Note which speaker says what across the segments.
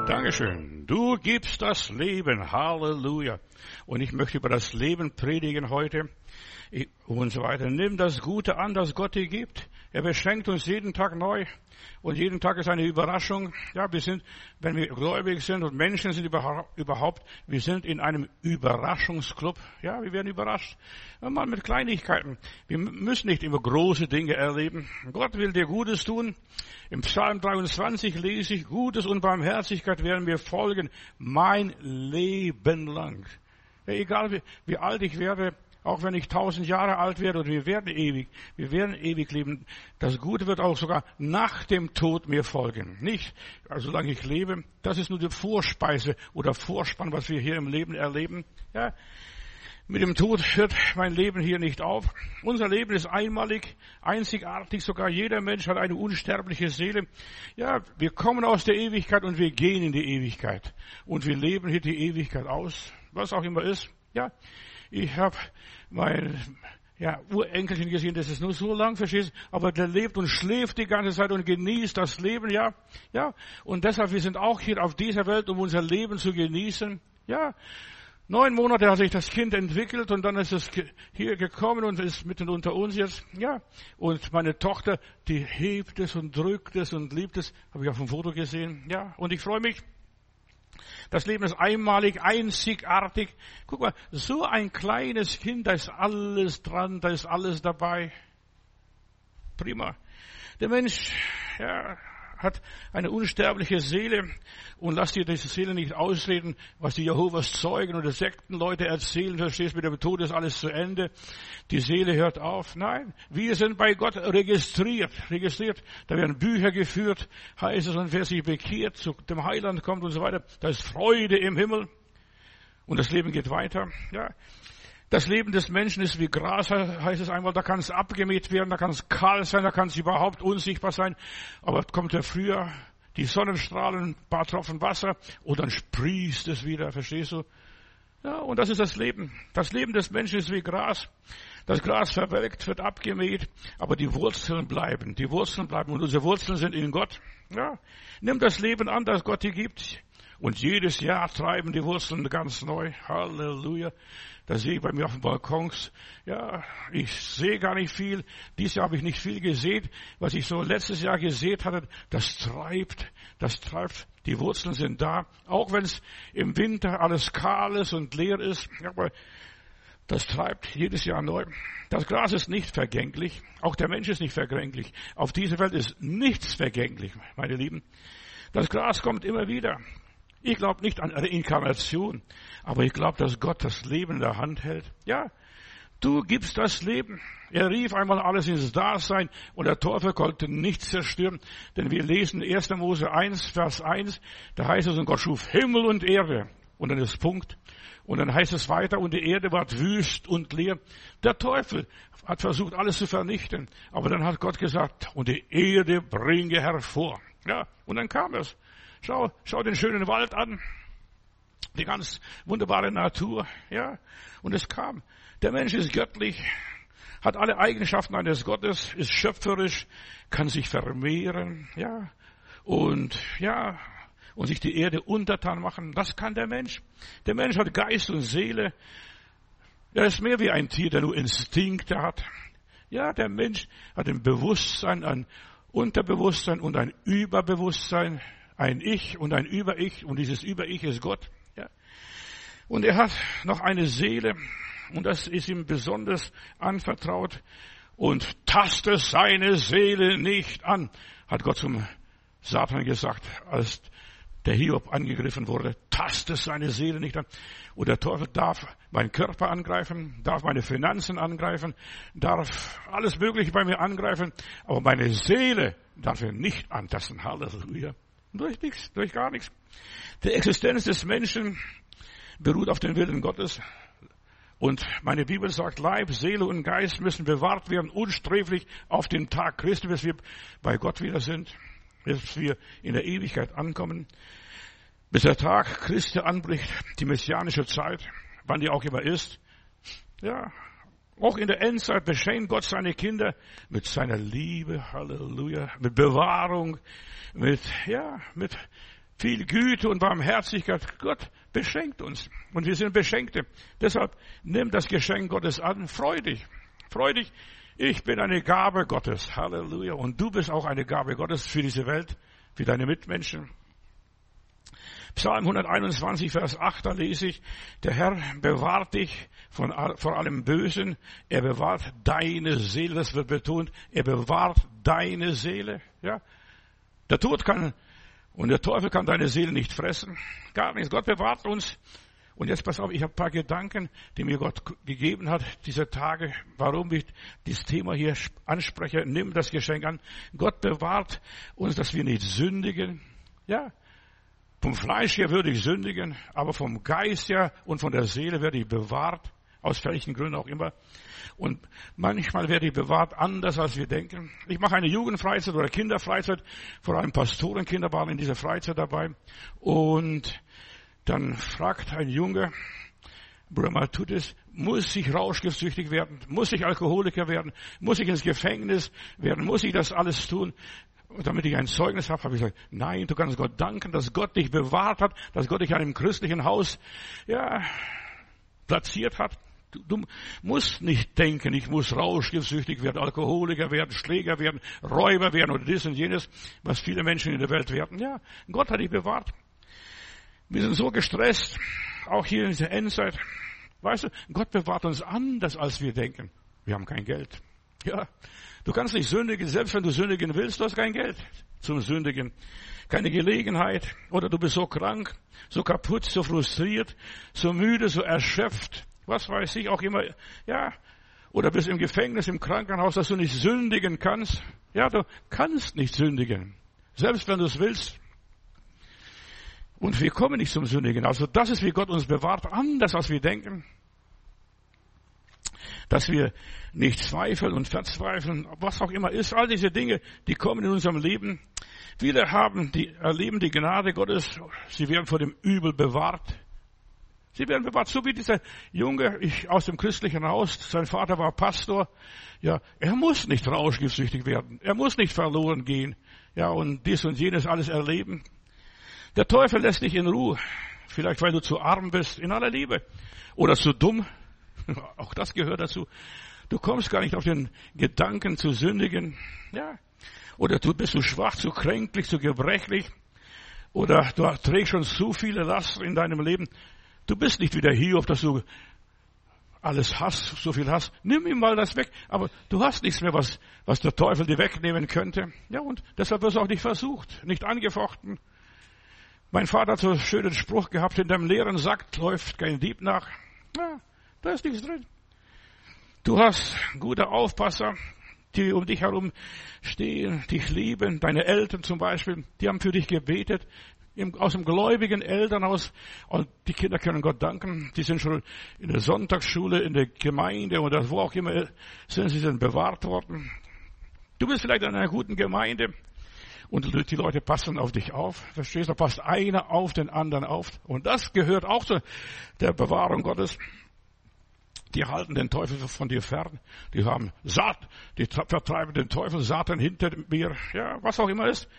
Speaker 1: Dankeschön. Du gibst das Leben. Halleluja. Und ich möchte über das Leben predigen heute und so weiter. Nimm das Gute an, das Gott dir gibt. Er beschenkt uns jeden Tag neu. Und jeden Tag ist eine Überraschung. Ja, wenn wir gläubig sind und Menschen sind überhaupt, wir sind in einem Überraschungsclub. Ja, wir werden überrascht. Mal mit Kleinigkeiten. Wir müssen nicht immer große Dinge erleben. Gott will dir Gutes tun. Im Psalm 23 lese ich, Gutes und Barmherzigkeit werden mir folgen, mein Leben lang. Ja, egal wie alt ich werde, auch wenn ich 1000 Jahre alt werde, oder wir werden ewig leben. Das Gute wird auch sogar nach dem Tod mir folgen. Nicht, also solange ich lebe. Das ist nur die Vorspeise oder Vorspann, was wir hier im Leben erleben. Ja, mit dem Tod hört mein Leben hier nicht auf. Unser Leben ist einmalig, einzigartig. Sogar jeder Mensch hat eine unsterbliche Seele. Ja, wir kommen aus der Ewigkeit und wir gehen in die Ewigkeit. Und wir leben hier die Ewigkeit aus, was auch immer ist. Ja, ich habe mein Urenkelchen gesehen, das ist nur so lang, verstehst du? Aber der lebt und schläft die ganze Zeit und genießt das Leben, ja. Und deshalb, wir sind auch hier auf dieser Welt, um unser Leben zu genießen, ja. 9 Monate hat sich das Kind entwickelt und dann ist es hier gekommen und ist mitten unter uns jetzt, ja. Und meine Tochter, die hebt es und drückt es und liebt es, habe ich auf dem Foto gesehen, ja. Und ich freue mich. Das Leben ist einmalig, einzigartig. Guck mal, so ein kleines Kind, da ist alles dran, da ist alles dabei. Prima. Der Mensch, hat eine unsterbliche Seele und lass dir diese Seele nicht ausreden, was die Jehovas Zeugen oder Sektenleute erzählen, verstehst, mit dem Tod ist alles zu Ende, die Seele hört auf. Nein, wir sind bei Gott registriert. Da werden Bücher geführt, heißt es, und wer sich bekehrt, zu dem Heiland kommt und so weiter, da ist Freude im Himmel und das Leben geht weiter, ja. Das Leben des Menschen ist wie Gras, heißt es einmal, da kann es abgemäht werden, da kann es kahl sein, da kann es überhaupt unsichtbar sein. Aber kommt der Frühjahr, die Sonnenstrahlen, ein paar Tropfen Wasser und dann sprießt es wieder, verstehst du? Ja, und das ist das Leben. Das Leben des Menschen ist wie Gras. Das Gras verwelkt, wird abgemäht, aber die Wurzeln bleiben. Und unsere Wurzeln sind in Gott. Ja, nimm das Leben an, das Gott dir gibt. Und jedes Jahr treiben die Wurzeln ganz neu. Halleluja. Da sehe ich bei mir auf den Balkons. Ja, ich sehe gar nicht viel. Dieses Jahr habe ich nicht viel gesät. Was ich so letztes Jahr gesät hatte, das treibt. Die Wurzeln sind da. Auch wenn es im Winter alles kahl ist und leer ist. Aber das treibt jedes Jahr neu. Das Gras ist nicht vergänglich. Auch der Mensch ist nicht vergänglich. Auf dieser Welt ist nichts vergänglich, meine Lieben. Das Gras kommt immer wieder. Ich glaube nicht an Reinkarnation, aber ich glaube, dass Gott das Leben in der Hand hält. Ja, du gibst das Leben. Er rief einmal alles ins Dasein und der Teufel konnte nichts zerstören. Denn wir lesen 1. Mose 1, Vers 1, da heißt es, und Gott schuf Himmel und Erde. Und dann ist Punkt. Und dann heißt es weiter, und die Erde ward wüst und leer. Der Teufel hat versucht, alles zu vernichten. Aber dann hat Gott gesagt, und die Erde bringe hervor. Ja, und dann kam es. Schau den schönen Wald an, die ganz wunderbare Natur, ja. Und es kam. Der Mensch ist göttlich, hat alle Eigenschaften eines Gottes, ist schöpferisch, kann sich vermehren, ja. Und sich die Erde untertan machen. Das kann der Mensch. Der Mensch hat Geist und Seele. Er ist mehr wie ein Tier, der nur Instinkte hat. Ja, der Mensch hat ein Bewusstsein, ein Unterbewusstsein und ein Überbewusstsein. Ein Ich und ein Über-Ich und dieses Über-Ich ist Gott. Ja. Und er hat noch eine Seele und das ist ihm besonders anvertraut. Und taste seine Seele nicht an, hat Gott zum Satan gesagt, als der Hiob angegriffen wurde. Taste seine Seele nicht an. Und der Teufel darf meinen Körper angreifen, darf meine Finanzen angreifen, darf alles Mögliche bei mir angreifen, aber meine Seele darf er nicht antasten. Halleluja. Durch nichts, durch gar nichts. Die Existenz des Menschen beruht auf dem Willen Gottes. Und meine Bibel sagt, Leib, Seele und Geist müssen bewahrt werden, unsträflich auf den Tag Christi, bis wir bei Gott wieder sind, bis wir in der Ewigkeit ankommen, bis der Tag Christi anbricht, die messianische Zeit, wann die auch immer ist. Ja, auch in der Endzeit beschenkt Gott seine Kinder mit seiner Liebe, Halleluja, mit Bewahrung, mit viel Güte und Barmherzigkeit. Gott beschenkt uns. Und wir sind Beschenkte. Deshalb nimm das Geschenk Gottes an. Freu dich. Freu dich. Ich bin eine Gabe Gottes. Halleluja. Und du bist auch eine Gabe Gottes für diese Welt, für deine Mitmenschen. Psalm 121, Vers 8, da lese ich, der Herr bewahrt dich vor allem Bösen. Er bewahrt deine Seele. Das wird betont. Er bewahrt deine Seele. Ja. Der Tod kann und der Teufel kann deine Seele nicht fressen. Gar nichts. Gott bewahrt uns. Und jetzt pass auf, ich habe ein paar Gedanken, die mir Gott gegeben hat, diese Tage, warum ich dieses Thema hier anspreche. Nimm das Geschenk an. Gott bewahrt uns, dass wir nicht sündigen. Ja, vom Fleisch her würde ich sündigen, aber vom Geist her und von der Seele werde ich bewahrt, aus welchen Gründen auch immer. Und manchmal werde ich bewahrt anders, als wir denken. Ich mache eine Jugendfreizeit oder Kinderfreizeit, vor allem Pastorenkinder waren in dieser Freizeit dabei. Und dann fragt ein Junge, Bruder Maltutis, muss ich rauschgiftsüchtig werden? Muss ich Alkoholiker werden? Muss ich ins Gefängnis werden? Muss ich das alles tun? Und damit ich ein Zeugnis habe ich gesagt, nein, du kannst Gott danken, dass Gott dich bewahrt hat, dass Gott dich in einem christlichen Haus, platziert hat. Du musst nicht denken, ich muss rauschgiftsüchtig werden, Alkoholiker werden, Schläger werden, Räuber werden oder dies und jenes, was viele Menschen in der Welt werden. Ja, Gott hat dich bewahrt. Wir sind so gestresst, auch hier in dieser Endzeit. Weißt du, Gott bewahrt uns anders, als wir denken. Wir haben kein Geld. Ja, du kannst nicht sündigen, selbst wenn du sündigen willst, du hast kein Geld zum Sündigen. Keine Gelegenheit. Oder du bist so krank, so kaputt, so frustriert, so müde, so erschöpft. Was weiß ich auch immer. Ja, oder bist im Gefängnis, im Krankenhaus, dass du nicht sündigen kannst. Ja, du kannst nicht sündigen. Selbst wenn du es willst. Und wir kommen nicht zum Sündigen. Also das ist, wie Gott uns bewahrt, anders als wir denken. Dass wir nicht zweifeln und verzweifeln, was auch immer ist. All diese Dinge, die kommen in unserem Leben. Viele erleben die Gnade Gottes. Sie werden vor dem Übel bewahrt. Sie werden bewahrt. So wie dieser Junge aus dem christlichen Haus. Sein Vater war Pastor. Ja, er muss nicht rauschgiftsüchtig werden. Er muss nicht verloren gehen. Ja, und dies und jenes alles erleben. Der Teufel lässt dich in Ruhe. Vielleicht, weil du zu arm bist, in aller Liebe. Oder zu dumm. Auch das gehört dazu. Du kommst gar nicht auf den Gedanken zu sündigen. Ja. Oder du bist zu schwach, zu kränklich, zu gebrechlich. Oder du trägst schon zu viele Lasten in deinem Leben. Du bist nicht wie der Hiob, dass du alles hast, so viel hast. Nimm ihm mal das weg. Aber du hast nichts mehr, was der Teufel dir wegnehmen könnte. Ja, und deshalb wirst du auch nicht versucht, nicht angefochten. Mein Vater hat so einen schönen Spruch gehabt, in deinem leeren Sack läuft kein Dieb nach. Ja, da ist nichts drin. Du hast gute Aufpasser, die um dich herum stehen, dich lieben. Deine Eltern zum Beispiel, die haben für dich gebetet. Aus dem gläubigen Elternhaus. Und die Kinder können Gott danken. Die sind schon in der Sonntagsschule, in der Gemeinde oder wo auch immer sie sind bewahrt worden. Du bist vielleicht in einer guten Gemeinde. Und die Leute passen auf dich auf. Verstehst du? Da passt einer auf den anderen auf. Und das gehört auch zu der Bewahrung Gottes. Die halten den Teufel von dir fern. Die haben die vertreiben den Teufel, Satan hinter mir. Ja, was auch immer ist.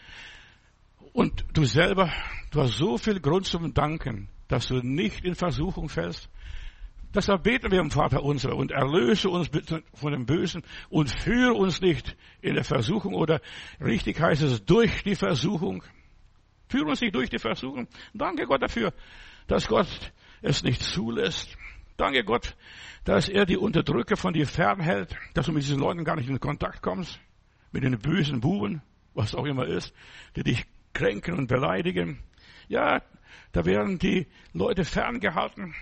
Speaker 1: Und du selber, du hast so viel Grund zum Danken, dass du nicht in Versuchung fällst. Deshalb beten wir im Vater unser und erlöse uns von dem Bösen und führe uns nicht in der Versuchung oder richtig heißt es durch die Versuchung. Führe uns nicht durch die Versuchung. Danke Gott dafür, dass Gott es nicht zulässt. Danke Gott, dass er die Unterdrücker von dir fernhält, dass du mit diesen Leuten gar nicht in Kontakt kommst, mit den bösen Buben, was auch immer ist, die dich kränken und beleidigen. Ja, da werden die Leute ferngehalten.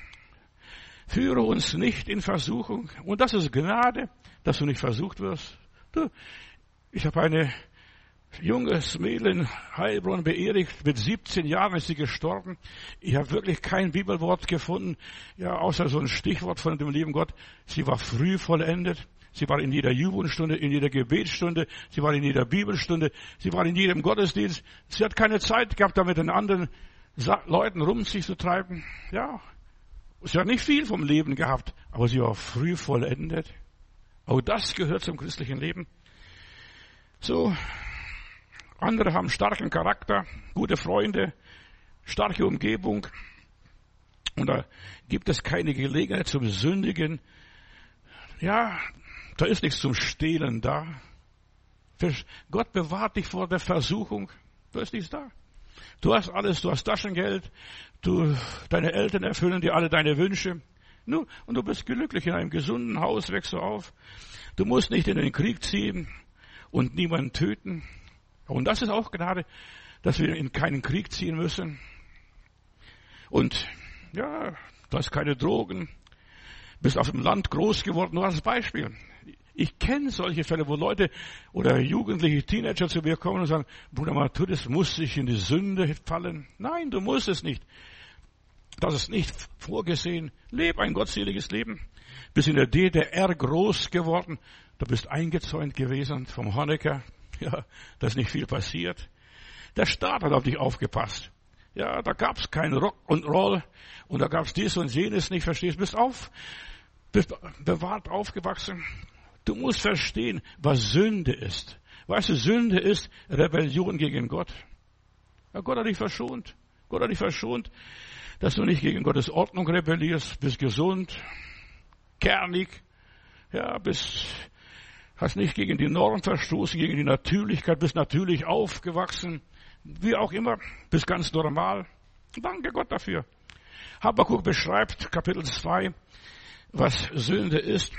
Speaker 1: Führe uns nicht in Versuchung. Und das ist Gnade, dass du nicht versucht wirst. Ich habe eine junges Mädel in Heilbronn beerdigt. Mit 17 Jahren ist sie gestorben. Ich habe wirklich kein Bibelwort gefunden, ja, außer so ein Stichwort von dem lieben Gott. Sie war früh vollendet. Sie war in jeder Jugendstunde, in jeder Gebetsstunde. Sie war in jeder Bibelstunde. Sie war in jedem Gottesdienst. Sie hat keine Zeit gehabt, da mit den anderen Leuten rum sich zu treiben. Ja. Sie hat nicht viel vom Leben gehabt, aber sie war früh vollendet. Auch das gehört zum christlichen Leben. So, andere haben starken Charakter, gute Freunde, starke Umgebung. Und da gibt es keine Gelegenheit zum Sündigen. Ja, da ist nichts zum Stehlen da. Gott bewahrt dich vor der Versuchung. Da ist nichts da. Du hast alles, du hast Taschengeld, deine Eltern erfüllen dir alle deine Wünsche. Und du bist glücklich in einem gesunden Haus, wächst du auf. Du musst nicht in den Krieg ziehen und niemanden töten. Und das ist auch Gnade, dass wir in keinen Krieg ziehen müssen. Und ja, du hast keine Drogen, bist auf dem Land groß geworden, nur als Beispiel. Ich kenne solche Fälle, wo Leute oder jugendliche Teenager zu mir kommen und sagen, Bruder Matthäus, muss ich in die Sünde fallen? Nein, du musst es nicht. Das ist nicht vorgesehen. Leb ein gottseliges Leben. Bist in der DDR groß geworden. Du bist eingezäunt gewesen vom Honecker. Ja, da ist nicht viel passiert. Der Staat hat auf dich aufgepasst. Ja, da gab's kein Rock und Roll und da gab's dies und jenes nicht, verstehst? Bist bewahrt aufgewachsen. Du musst verstehen, was Sünde ist. Weißt du, Sünde ist Rebellion gegen Gott. Ja, Gott hat dich verschont. Gott hat dich verschont, dass du nicht gegen Gottes Ordnung rebellierst, bist gesund, kernig, ja, hast nicht gegen die Norm verstoßen, gegen die Natürlichkeit, bist natürlich aufgewachsen, wie auch immer, bist ganz normal. Danke Gott dafür. Habakuk beschreibt, Kapitel 2, was Sünde ist.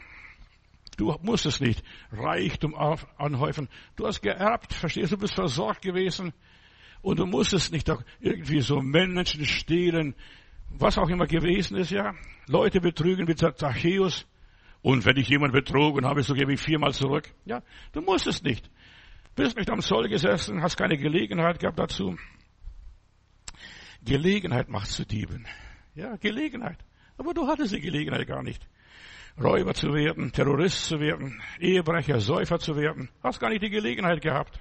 Speaker 1: Du musst es nicht Reichtum anhäufen. Du hast geerbt, verstehst du, bist versorgt gewesen. Und du musst es nicht irgendwie so Menschen stehlen, was auch immer gewesen ist, ja. Leute betrügen wie Zachäus. Und wenn ich jemanden betrogen habe, so gebe ich 4-mal zurück. Ja, du musst es nicht. Bist nicht am Zoll gesessen, hast keine Gelegenheit gehabt dazu. Gelegenheit macht zu Dieben. Ja, Gelegenheit. Aber du hattest die Gelegenheit gar nicht. Räuber zu werden, Terrorist zu werden, Ehebrecher, Säufer zu werden. Hast gar nicht die Gelegenheit gehabt.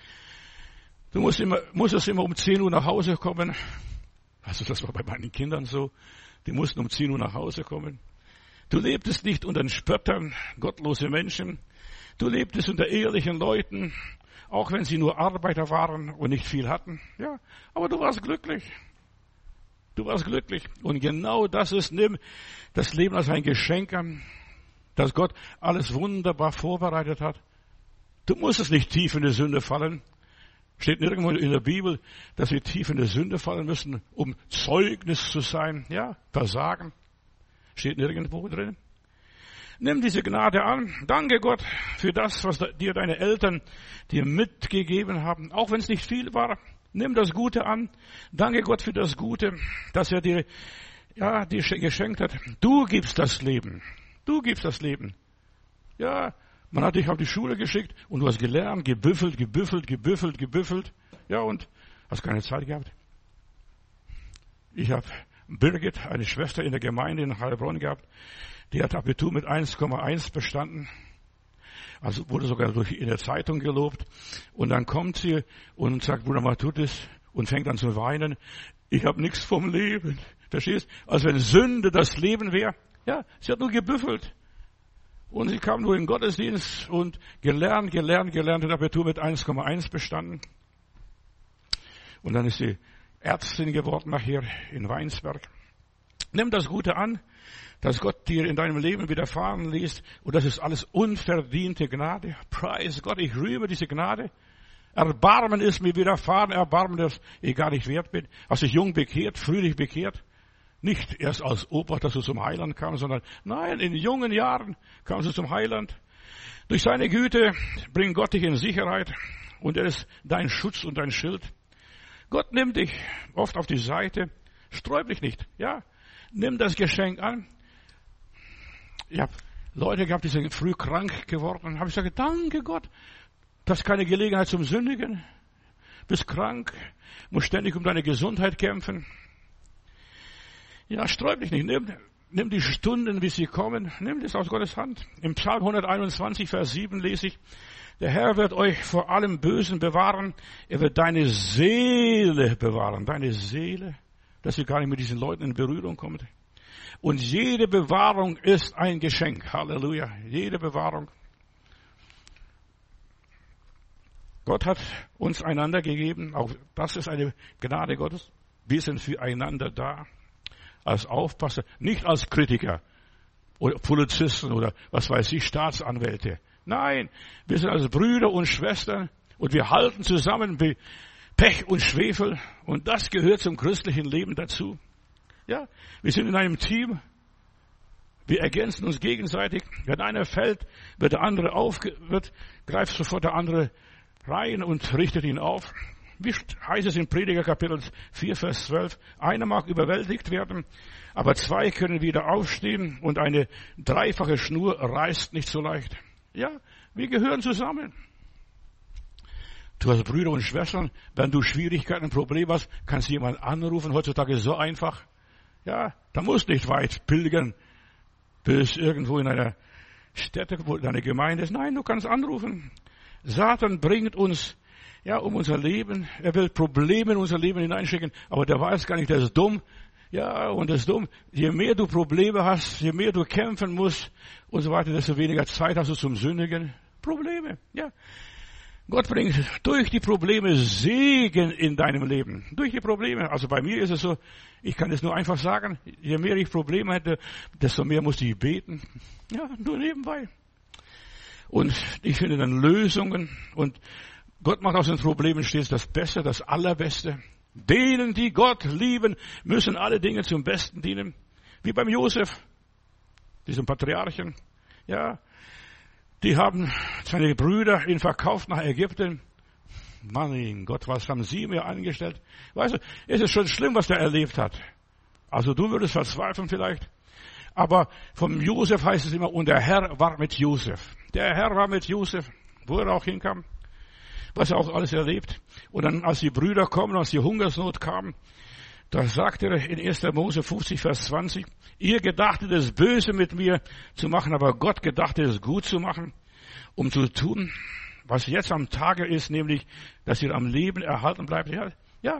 Speaker 1: Du musstest immer um 10 Uhr nach Hause kommen. Also das war bei meinen Kindern so. Die mussten um 10 Uhr nach Hause kommen. Du lebtest nicht unter den Spöttern, gottlose Menschen. Du lebtest unter ehrlichen Leuten, auch wenn sie nur Arbeiter waren und nicht viel hatten. Ja, aber du warst glücklich. Du warst glücklich. Und genau das ist, nimm das Leben als ein Geschenk an, dass Gott alles wunderbar vorbereitet hat. Du musst nicht tief in die Sünde fallen. Steht nirgendwo in der Bibel, dass wir tief in die Sünde fallen müssen, um Zeugnis zu sein. Ja, Versagen. Steht nirgendwo drin. Nimm diese Gnade an. Danke Gott für das, was dir deine Eltern dir mitgegeben haben. Auch wenn es nicht viel war. Nimm das Gute an. Danke Gott für das Gute, dass er dir geschenkt hat. Du gibst das Leben. Du gibst das Leben. Ja, man hat dich auf die Schule geschickt und du hast gelernt, gebüffelt. Ja, und hast keine Zeit gehabt. Ich habe Birgit, eine Schwester in der Gemeinde in Heilbronn gehabt. Die hat Abitur mit 1,1 bestanden. Also wurde sogar in der Zeitung gelobt. Und dann kommt sie und sagt, Bruder Matthäus, und fängt an zu weinen. Ich habe nichts vom Leben. Verstehst? Als wenn Sünde das Leben wäre. Ja, sie hat nur gebüffelt. Und sie kam nur in den Gottesdienst und gelernt, hat Abitur mit 1,1 bestanden. Und dann ist sie Ärztin geworden nachher in Weinsberg. Nimm das Gute an, dass Gott dir in deinem Leben widerfahren lässt. Und das ist alles unverdiente Gnade. Preis Gott, ich rühme diese Gnade. Erbarmen ist mir widerfahren, Erbarmen, dass ich gar nicht wert bin. Hast dich jung bekehrt, frühlich bekehrt. Nicht erst als Opa, dass du zum Heiland kamst, sondern nein, in jungen Jahren kamst du zum Heiland. Durch seine Güte bringt Gott dich in Sicherheit und er ist dein Schutz und dein Schild. Gott nimmt dich oft auf die Seite, sträub dich nicht, ja. Nimm das Geschenk an. Ich habe Leute gehabt, die sind früh krank geworden. Habe ich gesagt, danke Gott, das ist keine Gelegenheit zum Sündigen. Bist krank, musst ständig um deine Gesundheit kämpfen. Ja, sträub dich nicht. Nimm die Stunden, wie sie kommen. Nimm das aus Gottes Hand. Im Psalm 121, Vers 7 lese ich, der Herr wird euch vor allem Bösen bewahren. Er wird deine Seele bewahren. Deine Seele, dass ihr gar nicht mit diesen Leuten in Berührung kommt. Und jede Bewahrung ist ein Geschenk. Halleluja. Jede Bewahrung. Gott hat uns einander gegeben. Auch das ist eine Gnade Gottes. Wir sind füreinander da. Als Aufpasser, nicht als Kritiker oder Polizisten oder was weiß ich, Staatsanwälte. Nein, wir sind als Brüder und Schwestern und wir halten zusammen wie Pech und Schwefel und das gehört zum christlichen Leben dazu. Ja, wir sind in einem Team. Wir ergänzen uns gegenseitig. Wenn einer fällt, greift sofort der andere rein und richtet ihn auf. Wie heißt es in Prediger Kapitel 4, Vers 12? Einer mag überwältigt werden, aber zwei können wieder aufstehen und eine dreifache Schnur reißt nicht so leicht. Ja, wir gehören zusammen. Du hast Brüder und Schwestern, wenn du Schwierigkeiten und Probleme hast, kannst du jemanden anrufen. Heutzutage ist es so einfach. Ja, da musst du nicht weit pilgern, bis irgendwo in einer Stätte, wo deine Gemeinde ist. Nein, du kannst anrufen. Satan bringt uns um unser Leben. Er will Probleme in unser Leben hineinschicken, aber der weiß gar nicht, der ist dumm. Ja, und das ist dumm. Je mehr du Probleme hast, je mehr du kämpfen musst und so weiter, desto weniger Zeit hast du zum Sündigen. Probleme, ja. Gott bringt durch die Probleme Segen in deinem Leben. Durch die Probleme. Also bei mir ist es so, ich kann es nur einfach sagen, je mehr ich Probleme hätte, desto mehr musste ich beten. Ja, nur nebenbei. Und ich finde dann Lösungen und Gott macht aus den Problemen stets das Beste, das Allerbeste. Denen, die Gott lieben, müssen alle Dinge zum Besten dienen. Wie beim Josef, diesem Patriarchen. Ja, die haben seine Brüder ihn verkauft nach Ägypten. Mein Gott, was haben sie mir angestellt? Weißt du, es ist schon schlimm, was der erlebt hat. Also du würdest verzweifeln vielleicht. Aber vom Josef heißt es immer, und der Herr war mit Josef. Der Herr war mit Josef, wo er auch hinkam. Was er auch alles erlebt. Und dann, als die Brüder kommen, als die Hungersnot kam, da sagt er in 1. Mose 50, Vers 20, ihr gedachtet es böse mit mir zu machen, aber Gott gedachte es gut zu machen, um zu tun, was jetzt am Tage ist, nämlich, dass ihr am Leben erhalten bleibt. Ja.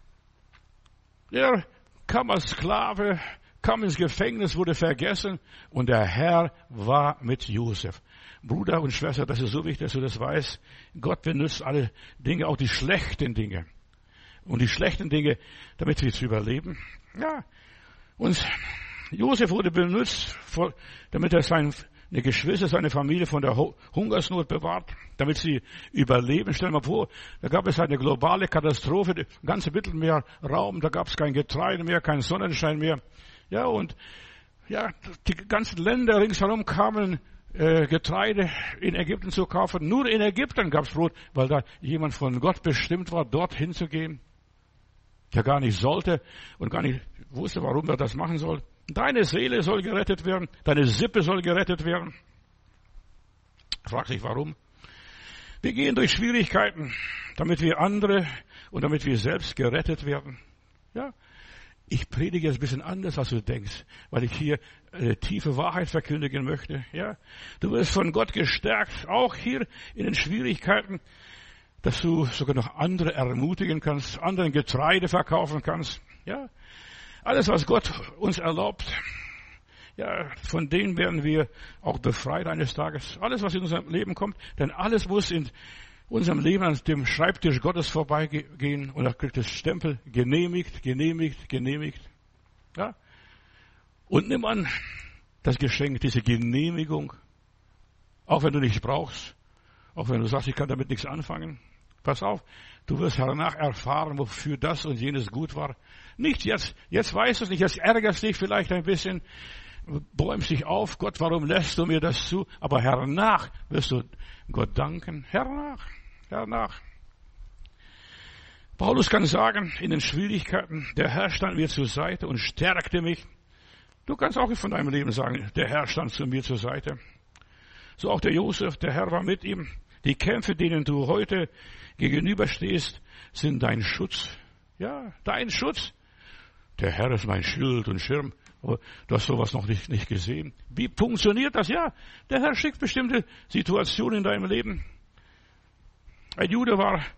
Speaker 1: Er kam als Sklave, kam ins Gefängnis, wurde vergessen und der Herr war mit Josef. Bruder und Schwester, das ist so wichtig, dass du das weißt. Gott benutzt alle Dinge, auch die schlechten Dinge. Und die schlechten Dinge, damit wir es überleben. Ja. Und Josef wurde benutzt, damit er seine Geschwister, seine Familie von der Hungersnot bewahrt, damit sie überleben. Stell dir mal vor, da gab es eine globale Katastrophe, der ganze Mittelmeerraum, da gab es kein Getreide mehr, keinen Sonnenschein mehr. Ja, und die ganzen Länder ringsherum kamen Getreide in Ägypten zu kaufen. Nur in Ägypten gab es Brot, weil da jemand von Gott bestimmt war, dorthin zu gehen, der gar nicht sollte und gar nicht wusste, warum er das machen soll. Deine Seele soll gerettet werden, deine Sippe soll gerettet werden. Frag dich, warum? Wir gehen durch Schwierigkeiten, damit wir andere und damit wir selbst gerettet werden. Ja. Ich predige jetzt ein bisschen anders, als du denkst, weil ich hier eine tiefe Wahrheit verkündigen möchte. Ja, du wirst von Gott gestärkt, auch hier in den Schwierigkeiten, dass du sogar noch andere ermutigen kannst, anderen Getreide verkaufen kannst. Ja, alles, was Gott uns erlaubt, ja, von denen werden wir auch befreit eines Tages. Alles, was in unserem Leben kommt, denn alles muss in unserem Leben an dem Schreibtisch Gottes vorbeigehen und da kriegt das Stempel genehmigt. Ja? Und nimm an, das Geschenk, diese Genehmigung, auch wenn du nichts brauchst, auch wenn du sagst, ich kann damit nichts anfangen. Pass auf, du wirst danach erfahren, wofür das und jenes gut war. Nicht jetzt weißt du es nicht, jetzt ärgerst dich vielleicht ein bisschen, bäumst dich auf, Gott, warum lässt du mir das zu? Aber hernach wirst du Gott danken, hernach. Paulus kann sagen, in den Schwierigkeiten, der Herr stand mir zur Seite und stärkte mich. Du kannst auch von deinem Leben sagen, der Herr stand zu mir zur Seite. So auch der Josef, der Herr war mit ihm. Die Kämpfe, denen du heute gegenüberstehst, sind dein Schutz. Ja, dein Schutz. Der Herr ist mein Schild und Schirm. Aber du hast sowas noch nicht gesehen. Wie funktioniert das? Ja, der Herr schickt bestimmte Situationen in deinem Leben. Ein Jude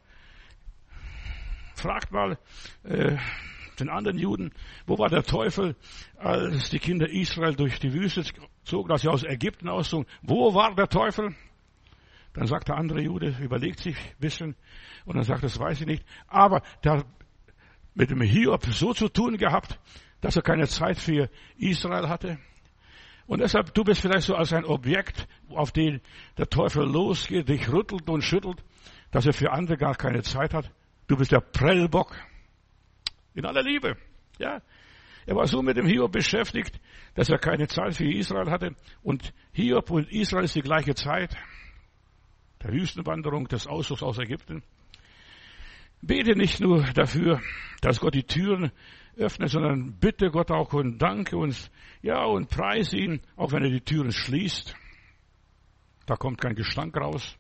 Speaker 1: fragt mal den anderen Juden, wo war der Teufel, als die Kinder Israel durch die Wüste zogen, als sie aus Ägypten auszogen? Wo war der Teufel? Dann sagt der andere Jude, überlegt sich ein bisschen und dann sagt, das weiß ich nicht. Aber der hat mit dem Hiob so zu tun gehabt, dass er keine Zeit für Israel hatte. Und deshalb, du bist vielleicht so als ein Objekt, auf den der Teufel losgeht, dich rüttelt und schüttelt, dass er für andere gar keine Zeit hat. Du bist der Prellbock. In aller Liebe. Ja. Er war so mit dem Hiob beschäftigt, dass er keine Zeit für Israel hatte. Und Hiob und Israel ist die gleiche Zeit. Der Wüstenwanderung, des Auszugs aus Ägypten. Bete nicht nur dafür, dass Gott die Türen öffnet, sondern bitte Gott auch und danke uns, ja, und preise ihn, auch wenn er die Türen schließt. Da kommt kein Gestank raus.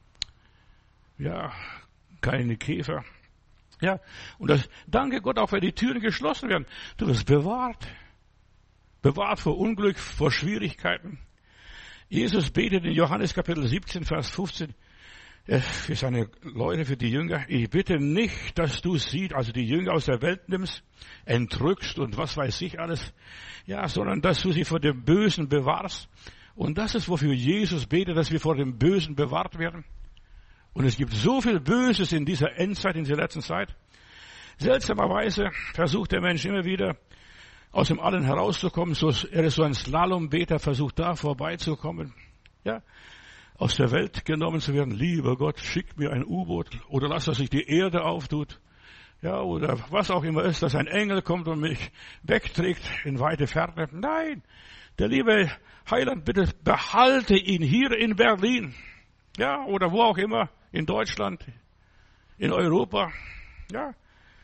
Speaker 1: Ja, keine Käfer. Ja, und das danke Gott auch, wenn die Türen geschlossen werden. Du wirst bewahrt. Bewahrt vor Unglück, vor Schwierigkeiten. Jesus betet in Johannes Kapitel 17, Vers 15, für seine Leute, für die Jünger. Ich bitte nicht, dass du sie, also die Jünger aus der Welt nimmst, entrückst und was weiß ich alles. Ja, sondern dass du sie vor dem Bösen bewahrst. Und das ist, wofür Jesus betet, dass wir vor dem Bösen bewahrt werden. Und es gibt so viel Böses in dieser Endzeit, in dieser letzten Zeit. Seltsamerweise versucht der Mensch immer wieder, aus dem Allen herauszukommen. Er ist so ein Slalombeter, versucht da vorbeizukommen. Ja, aus der Welt genommen zu werden. Lieber Gott, schick mir ein U-Boot oder lass, dass sich die Erde auftut. Ja, oder was auch immer ist, dass ein Engel kommt und mich wegträgt in weite Ferne. Nein, der liebe Heiland, bitte behalte ihn hier in Berlin. Ja, oder wo auch immer, in Deutschland, in Europa. Ja,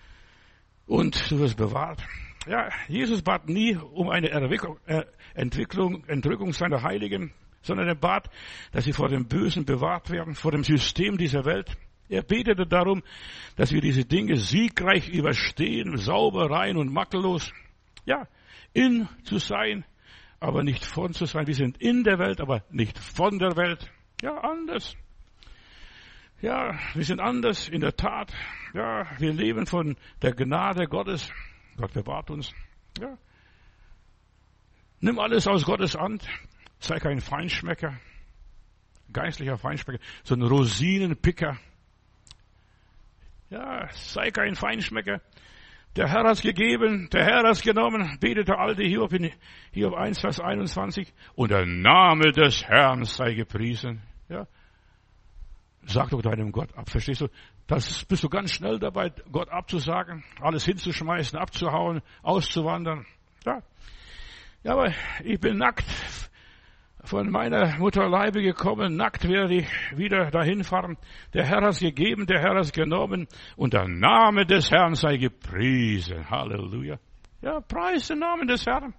Speaker 1: und du wirst bewahrt. Ja, Jesus bat nie um eine Entrückung seiner Heiligen, sondern er bat, dass sie vor dem Bösen bewahrt werden, vor dem System dieser Welt. Er betete darum, dass wir diese Dinge siegreich überstehen, sauber, rein und makellos. Ja, in zu sein, aber nicht von zu sein. Wir sind in der Welt, aber nicht von der Welt. Ja, anders. Ja, wir sind anders in der Tat. Ja, wir leben von der Gnade Gottes. Gott bewahrt uns. Ja. Nimm alles aus Gottes Hand. Sei kein Feinschmecker. Geistlicher Feinschmecker. So ein Rosinenpicker. Ja, sei kein Feinschmecker. Der Herr hat's gegeben, der Herr hat's genommen, betet der alte Hiob in Hiob 1, Vers 21. Und der Name des Herrn sei gepriesen. Ja. Sag doch deinem Gott ab, verstehst du? Das bist du ganz schnell dabei, Gott abzusagen, alles hinzuschmeißen, abzuhauen, auszuwandern. Ja. Ja, aber ich bin nackt von meiner Mutterleibe gekommen, nackt werde ich wieder dahin fahren. Der Herr hat's gegeben, der Herr hat's genommen und der Name des Herrn sei gepriesen. Halleluja. Ja, preis den Namen des Herrn.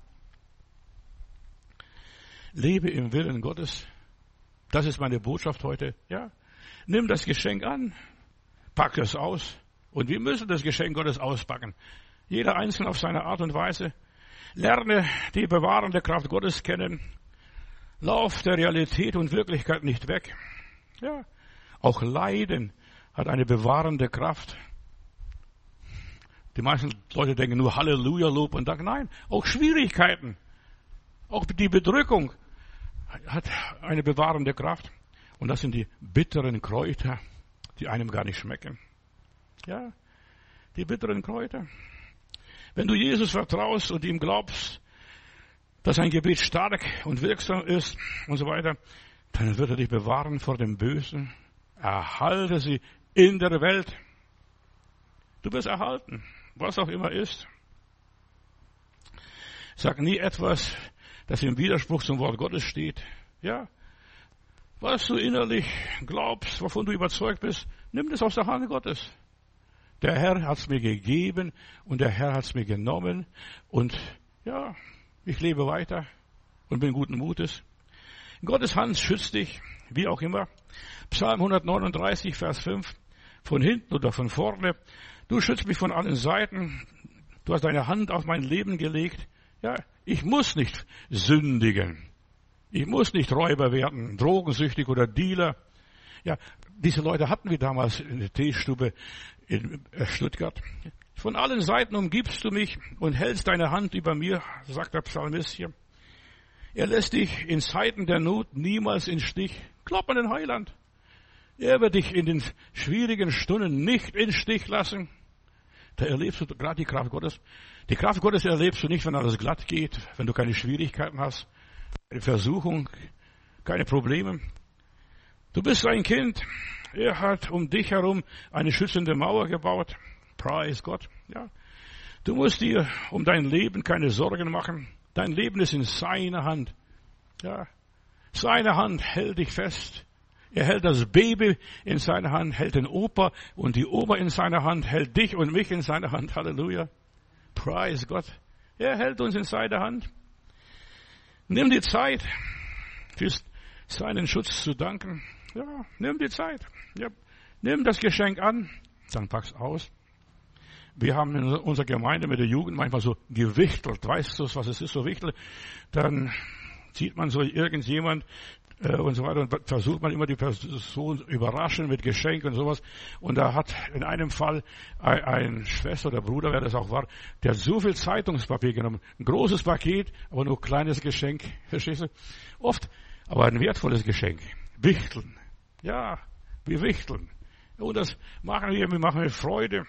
Speaker 1: Lebe im Willen Gottes. Das ist meine Botschaft heute. Ja. Nimm das Geschenk an, pack es aus. Und wir müssen das Geschenk Gottes auspacken. Jeder Einzelne auf seine Art und Weise. Lerne die bewahrende Kraft Gottes kennen. Lauf der Realität und Wirklichkeit nicht weg. Ja. Auch Leiden hat eine bewahrende Kraft. Die meisten Leute denken nur Halleluja, Lob und Dank. Nein, auch Schwierigkeiten. Auch die Bedrückung hat eine bewahrende Kraft. Und das sind die bitteren Kräuter, die einem gar nicht schmecken. Ja, die bitteren Kräuter. Wenn du Jesus vertraust und ihm glaubst, dass sein Gebet stark und wirksam ist und so weiter, dann wird er dich bewahren vor dem Bösen. Erhalte sie in der Welt. Du wirst erhalten, was auch immer ist. Sag nie etwas, das im Widerspruch zum Wort Gottes steht. Ja. Was du innerlich glaubst, wovon du überzeugt bist, nimm das aus der Hand Gottes. Der Herr hat's mir gegeben und der Herr hat's mir genommen und ja, ich lebe weiter und bin guten Mutes. Gottes Hand schützt dich, wie auch immer. Psalm 139, Vers 5, von hinten oder von vorne. Du schützt mich von allen Seiten. Du hast deine Hand auf mein Leben gelegt. Ja, ich muss nicht sündigen. Ich muss nicht Räuber werden, drogensüchtig oder Dealer. Ja, diese Leute hatten wir damals in der Teestube in Stuttgart. Von allen Seiten umgibst du mich und hältst deine Hand über mir, sagt der Psalmist hier. Er lässt dich in Zeiten der Not niemals im Stich. Glaub an den Heiland. Er wird dich in den schwierigen Stunden nicht im Stich lassen. Da erlebst du gerade die Kraft Gottes. Die Kraft Gottes erlebst du nicht, wenn alles glatt geht, wenn du keine Schwierigkeiten hast, keine Versuchung, keine Probleme. Du bist ein Kind. Er hat um dich herum eine schützende Mauer gebaut. Preis Gott. Ja. Du musst dir um dein Leben keine Sorgen machen. Dein Leben ist in seiner Hand. Ja. Seine Hand hält dich fest. Er hält das Baby in seiner Hand, hält den Opa und die Oma in seiner Hand, hält dich und mich in seiner Hand. Halleluja. Preis Gott. Er hält uns in seiner Hand. Nimm die Zeit, für seinen Schutz zu danken. Ja, nimm die Zeit. Ja. Nimm das Geschenk an, dann pack's aus. Wir haben in unserer Gemeinde mit der Jugend manchmal so gewichtelt. Weißt du, was es ist, so wichtel? Dann sieht man so irgendjemand, und so weiter. Und versucht man immer die Person überraschen mit Geschenk und sowas. Und da hat in einem Fall ein Schwester oder Bruder, wer das auch war, der hat so viel Zeitungspapier genommen. Ein großes Paket, aber nur ein kleines Geschenk. Verstehst du? Oft, aber ein wertvolles Geschenk. Wichteln. Ja, wir wichteln. Und das machen wir mit Freude.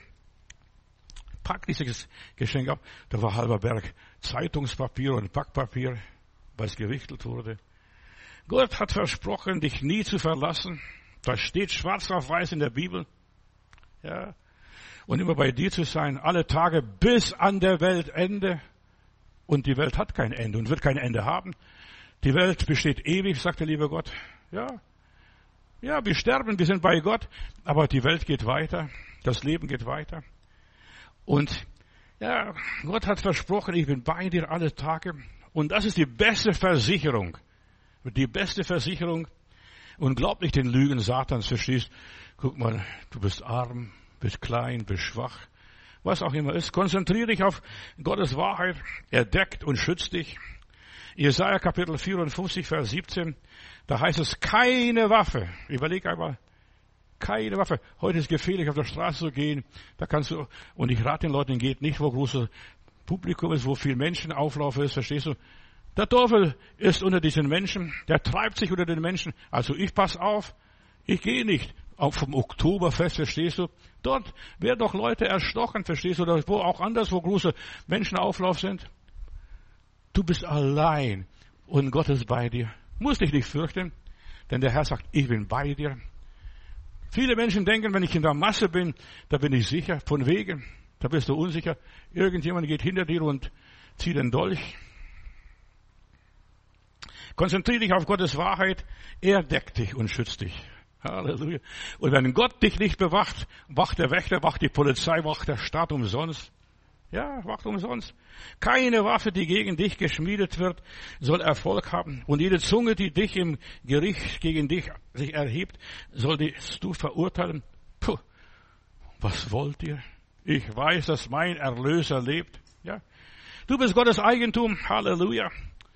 Speaker 1: Pack dieses Geschenk ab. Da war halber Berg Zeitungspapier und Packpapier, weil es gewichtelt wurde. Gott hat versprochen, dich nie zu verlassen. Das steht schwarz auf weiß in der Bibel. Ja. Und immer bei dir zu sein, alle Tage bis an der Weltende. Und die Welt hat kein Ende und wird kein Ende haben. Die Welt besteht ewig, sagt der liebe Gott. Ja. Ja, wir sterben, wir sind bei Gott, aber die Welt geht weiter. Das Leben geht weiter. Und ja, Gott hat versprochen, ich bin bei dir alle Tage. Und das ist die beste Versicherung. Die beste Versicherung. Und glaub nicht den Lügen Satans, verstehst? Guck mal, du bist arm, bist klein, bist schwach. Was auch immer ist. Konzentriere dich auf Gottes Wahrheit. Er deckt und schützt dich. Jesaja Kapitel 54, Vers 17. Da heißt es, keine Waffe. Überleg einmal. Keine Waffe. Heute ist gefährlich, auf der Straße zu gehen. Da kannst du, und ich rate den Leuten, geht nicht, wo großes Publikum ist, wo viel Menschenauflauf ist, verstehst du? Der Teufel ist unter diesen Menschen, der treibt sich unter den Menschen. Also ich pass auf, ich gehe nicht auf vom Oktoberfest, verstehst du? Dort werden doch Leute erstochen, verstehst du? Oder wo auch anders, wo große Menschenauflauf sind. Du bist allein und Gott ist bei dir. Musst dich nicht fürchten, denn der Herr sagt, ich bin bei dir. Viele Menschen denken, wenn ich in der Masse bin, da bin ich sicher, von wegen. Da bist du unsicher. Irgendjemand geht hinter dir und zieht den Dolch. Konzentriere dich auf Gottes Wahrheit. Er deckt dich und schützt dich. Halleluja. Und wenn Gott dich nicht bewacht, wacht der Wächter, wacht die Polizei, wacht der Staat umsonst. Ja, wacht umsonst. Keine Waffe, die gegen dich geschmiedet wird, soll Erfolg haben. Und jede Zunge, die dich im Gericht gegen dich sich erhebt, solltest du verurteilen. Puh, was wollt ihr? Ich weiß, dass mein Erlöser lebt. Ja, du bist Gottes Eigentum. Halleluja.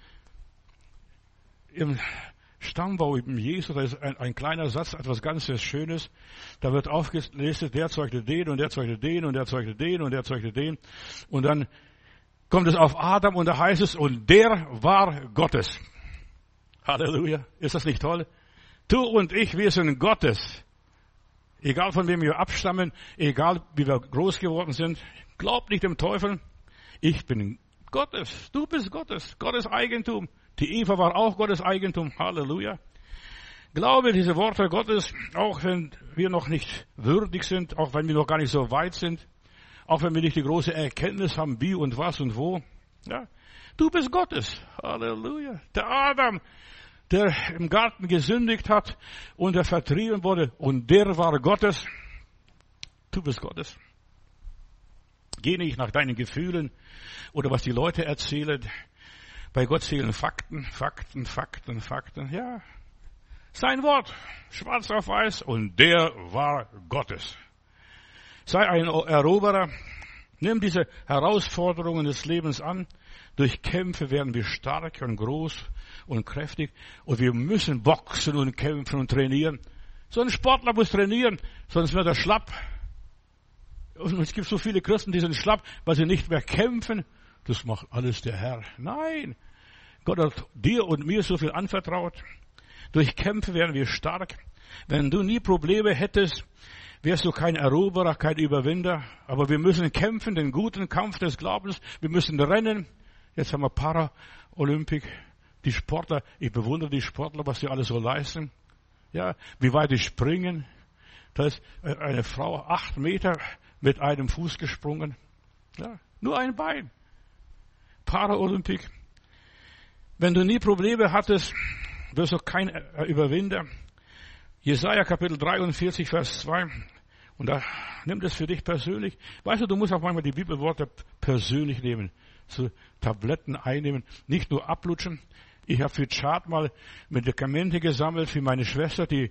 Speaker 1: Im Stammbaum im Jesus, da ist ein kleiner Satz, etwas ganz Schönes. Da wird aufgelistet, der zeugte den und der zeugte den und der zeugte den und der zeugte den. Und dann kommt es auf Adam und da heißt es, und der war Gottes. Halleluja. Ist das nicht toll? Du und ich, wir sind Gottes. Egal von wem wir abstammen, egal wie wir groß geworden sind. Glaub nicht dem Teufel. Ich bin Gottes. Du bist Gottes. Gottes Eigentum. Die Eva war auch Gottes Eigentum. Halleluja. Glaube diese Worte Gottes, auch wenn wir noch nicht würdig sind, auch wenn wir noch gar nicht so weit sind, auch wenn wir nicht die große Erkenntnis haben, wie und was und wo. Ja, du bist Gottes. Halleluja. Der Adam, der im Garten gesündigt hat und der vertrieben wurde, und der war Gottes. Du bist Gottes. Geh nicht nach deinen Gefühlen oder was die Leute erzählen. Bei Gott zählen Fakten, Fakten, Fakten, Fakten. Ja, sein Wort, schwarz auf weiß, und der war Gottes. Sei ein Eroberer. Nimm diese Herausforderungen des Lebens an. Durch Kämpfe werden wir stark und groß und kräftig. Und wir müssen boxen und kämpfen und trainieren. So ein Sportler muss trainieren, sonst wird er schlapp. Und es gibt so viele Christen, die sind schlapp, weil sie nicht mehr kämpfen. Das macht alles der Herr. Nein, Gott hat dir und mir so viel anvertraut. Durch Kämpfe werden wir stark. Wenn du nie Probleme hättest, wärst du kein Eroberer, kein Überwinder. Aber wir müssen kämpfen, den guten Kampf des Glaubens. Wir müssen rennen. Jetzt haben wir Paralympik. Die Sportler, ich bewundere die Sportler, was sie alles so leisten. Ja, wie weit die springen. Da ist eine Frau 8 Meter mit einem Fuß gesprungen. Ja, nur ein Bein. Paralympik. Wenn du nie Probleme hattest, wirst du kein Überwinder. Jesaja Kapitel 43, Vers 2. Und da nimm das für dich persönlich. Weißt du, du musst auch manchmal die Bibelworte persönlich nehmen. So Tabletten einnehmen. Nicht nur ablutschen. Ich habe für Chart mal Medikamente gesammelt für meine Schwester, die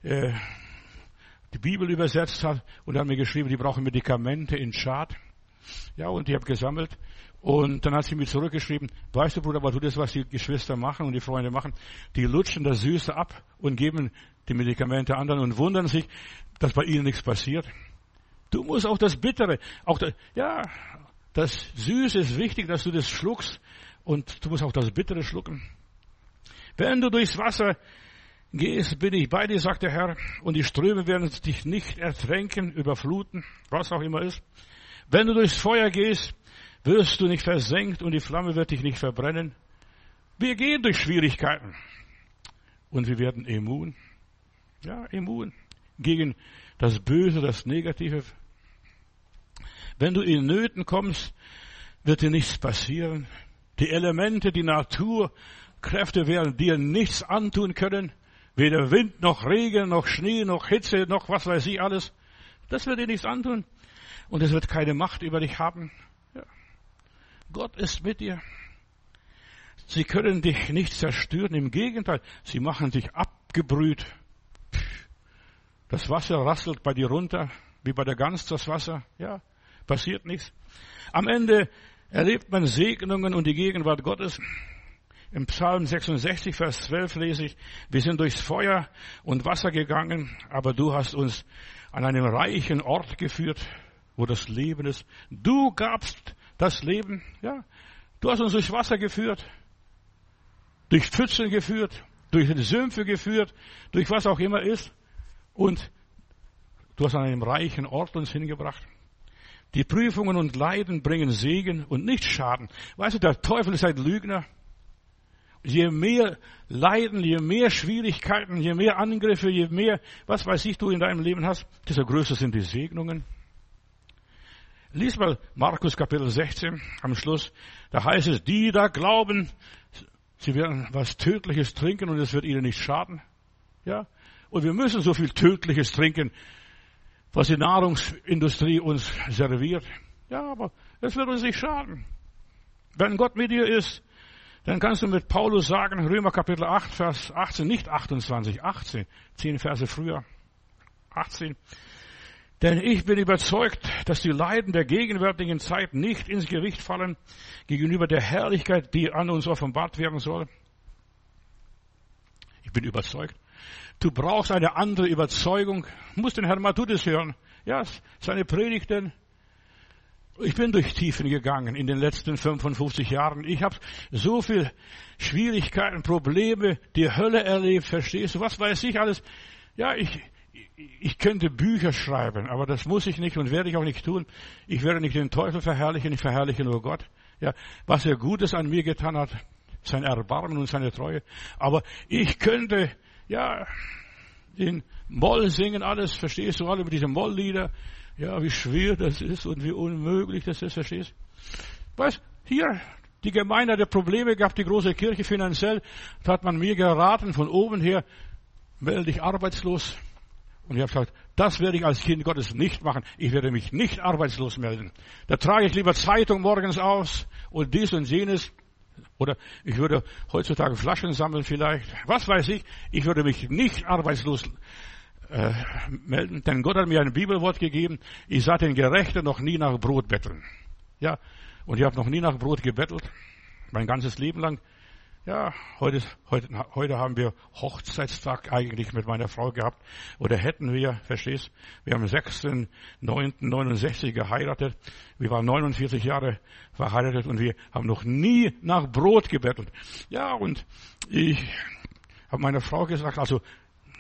Speaker 1: die Bibel übersetzt hat und hat mir geschrieben, die brauchen Medikamente in Chart. Ja, und die habe gesammelt. Und dann hat sie mir zurückgeschrieben, weißt du, Bruder, aber du das, was die Geschwister machen und die Freunde machen, die lutschen das Süße ab und geben die Medikamente anderen und wundern sich, dass bei ihnen nichts passiert. Du musst auch das Bittere, das Süße ist wichtig, dass du das schluckst und du musst auch das Bittere schlucken. Wenn du durchs Wasser gehst, bin ich bei dir, sagt der Herr, und die Ströme werden dich nicht ertränken, überfluten, was auch immer ist. Wenn du durchs Feuer gehst, wirst du nicht versenkt und die Flamme wird dich nicht verbrennen. Wir gehen durch Schwierigkeiten und wir werden immun. Ja, immun gegen das Böse, das Negative. Wenn du in Nöten kommst, wird dir nichts passieren. Die Elemente, die Naturkräfte werden dir nichts antun können. Weder Wind, noch Regen, noch Schnee, noch Hitze, noch was weiß ich alles. Das wird dir nichts antun. Und es wird keine Macht über dich haben. Ja. Gott ist mit dir. Sie können dich nicht zerstören. Im Gegenteil, sie machen dich abgebrüht. Das Wasser rasselt bei dir runter, wie bei der Gans das Wasser. Ja, passiert nichts. Am Ende erlebt man Segnungen und die Gegenwart Gottes. Im Psalm 66, Vers 12 lese ich, wir sind durchs Feuer und Wasser gegangen, aber du hast uns an einen reichen Ort geführt, wo das Leben ist. Du gabst das Leben, ja. Du hast uns durchs Wasser geführt, durch Pfützen geführt, durch die Sümpfe geführt, durch was auch immer ist. Und du hast an einem reichen Ort uns hingebracht. Die Prüfungen und Leiden bringen Segen und nicht Schaden. Weißt du, der Teufel ist ein Lügner. Je mehr Leiden, je mehr Schwierigkeiten, je mehr Angriffe, je mehr, was weiß ich, du in deinem Leben hast, desto größer sind die Segnungen. Lies mal Markus Kapitel 16 am Schluss. Da heißt es, die da glauben, sie werden was Tödliches trinken und es wird ihnen nicht schaden. Ja? Und wir müssen so viel Tödliches trinken, was die Nahrungsindustrie uns serviert. Ja, aber es wird uns nicht schaden. Wenn Gott mit dir ist, dann kannst du mit Paulus sagen, Römer Kapitel 8, Vers 18, nicht 28, 18, 10 Verse früher, 18. Denn ich bin überzeugt, dass die Leiden der gegenwärtigen Zeit nicht ins Gewicht fallen gegenüber der Herrlichkeit, die an uns offenbart werden soll. Ich bin überzeugt. Du brauchst eine andere Überzeugung. Du musst den Herrn Matthäus hören. Ja, seine Predigten. Ich bin durch Tiefen gegangen in den letzten 55 Jahren. Ich habe so viel Schwierigkeiten, Probleme, die Hölle erlebt, verstehst du? Was weiß ich alles? Ja, ich könnte Bücher schreiben, aber das muss ich nicht und werde ich auch nicht tun. Ich werde nicht den Teufel verherrlichen, ich verherrliche nur Gott. Ja, was er Gutes an mir getan hat, sein Erbarmen und seine Treue. Aber ich könnte, ja, den Moll singen, alles, verstehst du, alle mit diesen Molllieder. Ja, wie schwer das ist und wie unmöglich das ist, verstehst du? Weißt, hier, die Gemeinde hat Probleme gehabt, die große Kirche finanziell. Da hat man mir geraten, von oben her, melde dich arbeitslos. Und ich habe gesagt, das werde ich als Kind Gottes nicht machen. Ich werde mich nicht arbeitslos melden. Da trage ich lieber Zeitung morgens aus und dies und jenes. Oder ich würde heutzutage Flaschen sammeln vielleicht. Was weiß ich. Ich würde mich nicht arbeitslos melden. Denn Gott hat mir ein Bibelwort gegeben. Ich sah den Gerechten noch nie nach Brot betteln. Ja, und ich habe noch nie nach Brot gebettelt. Mein ganzes Leben lang. Ja, heute haben wir Hochzeitstag eigentlich mit meiner Frau gehabt. Oder hätten wir, verstehst? Wir haben am 6.9.69 geheiratet. Wir waren 49 Jahre verheiratet und wir haben noch nie nach Brot gebettelt. Ja, und ich habe meiner Frau gesagt, also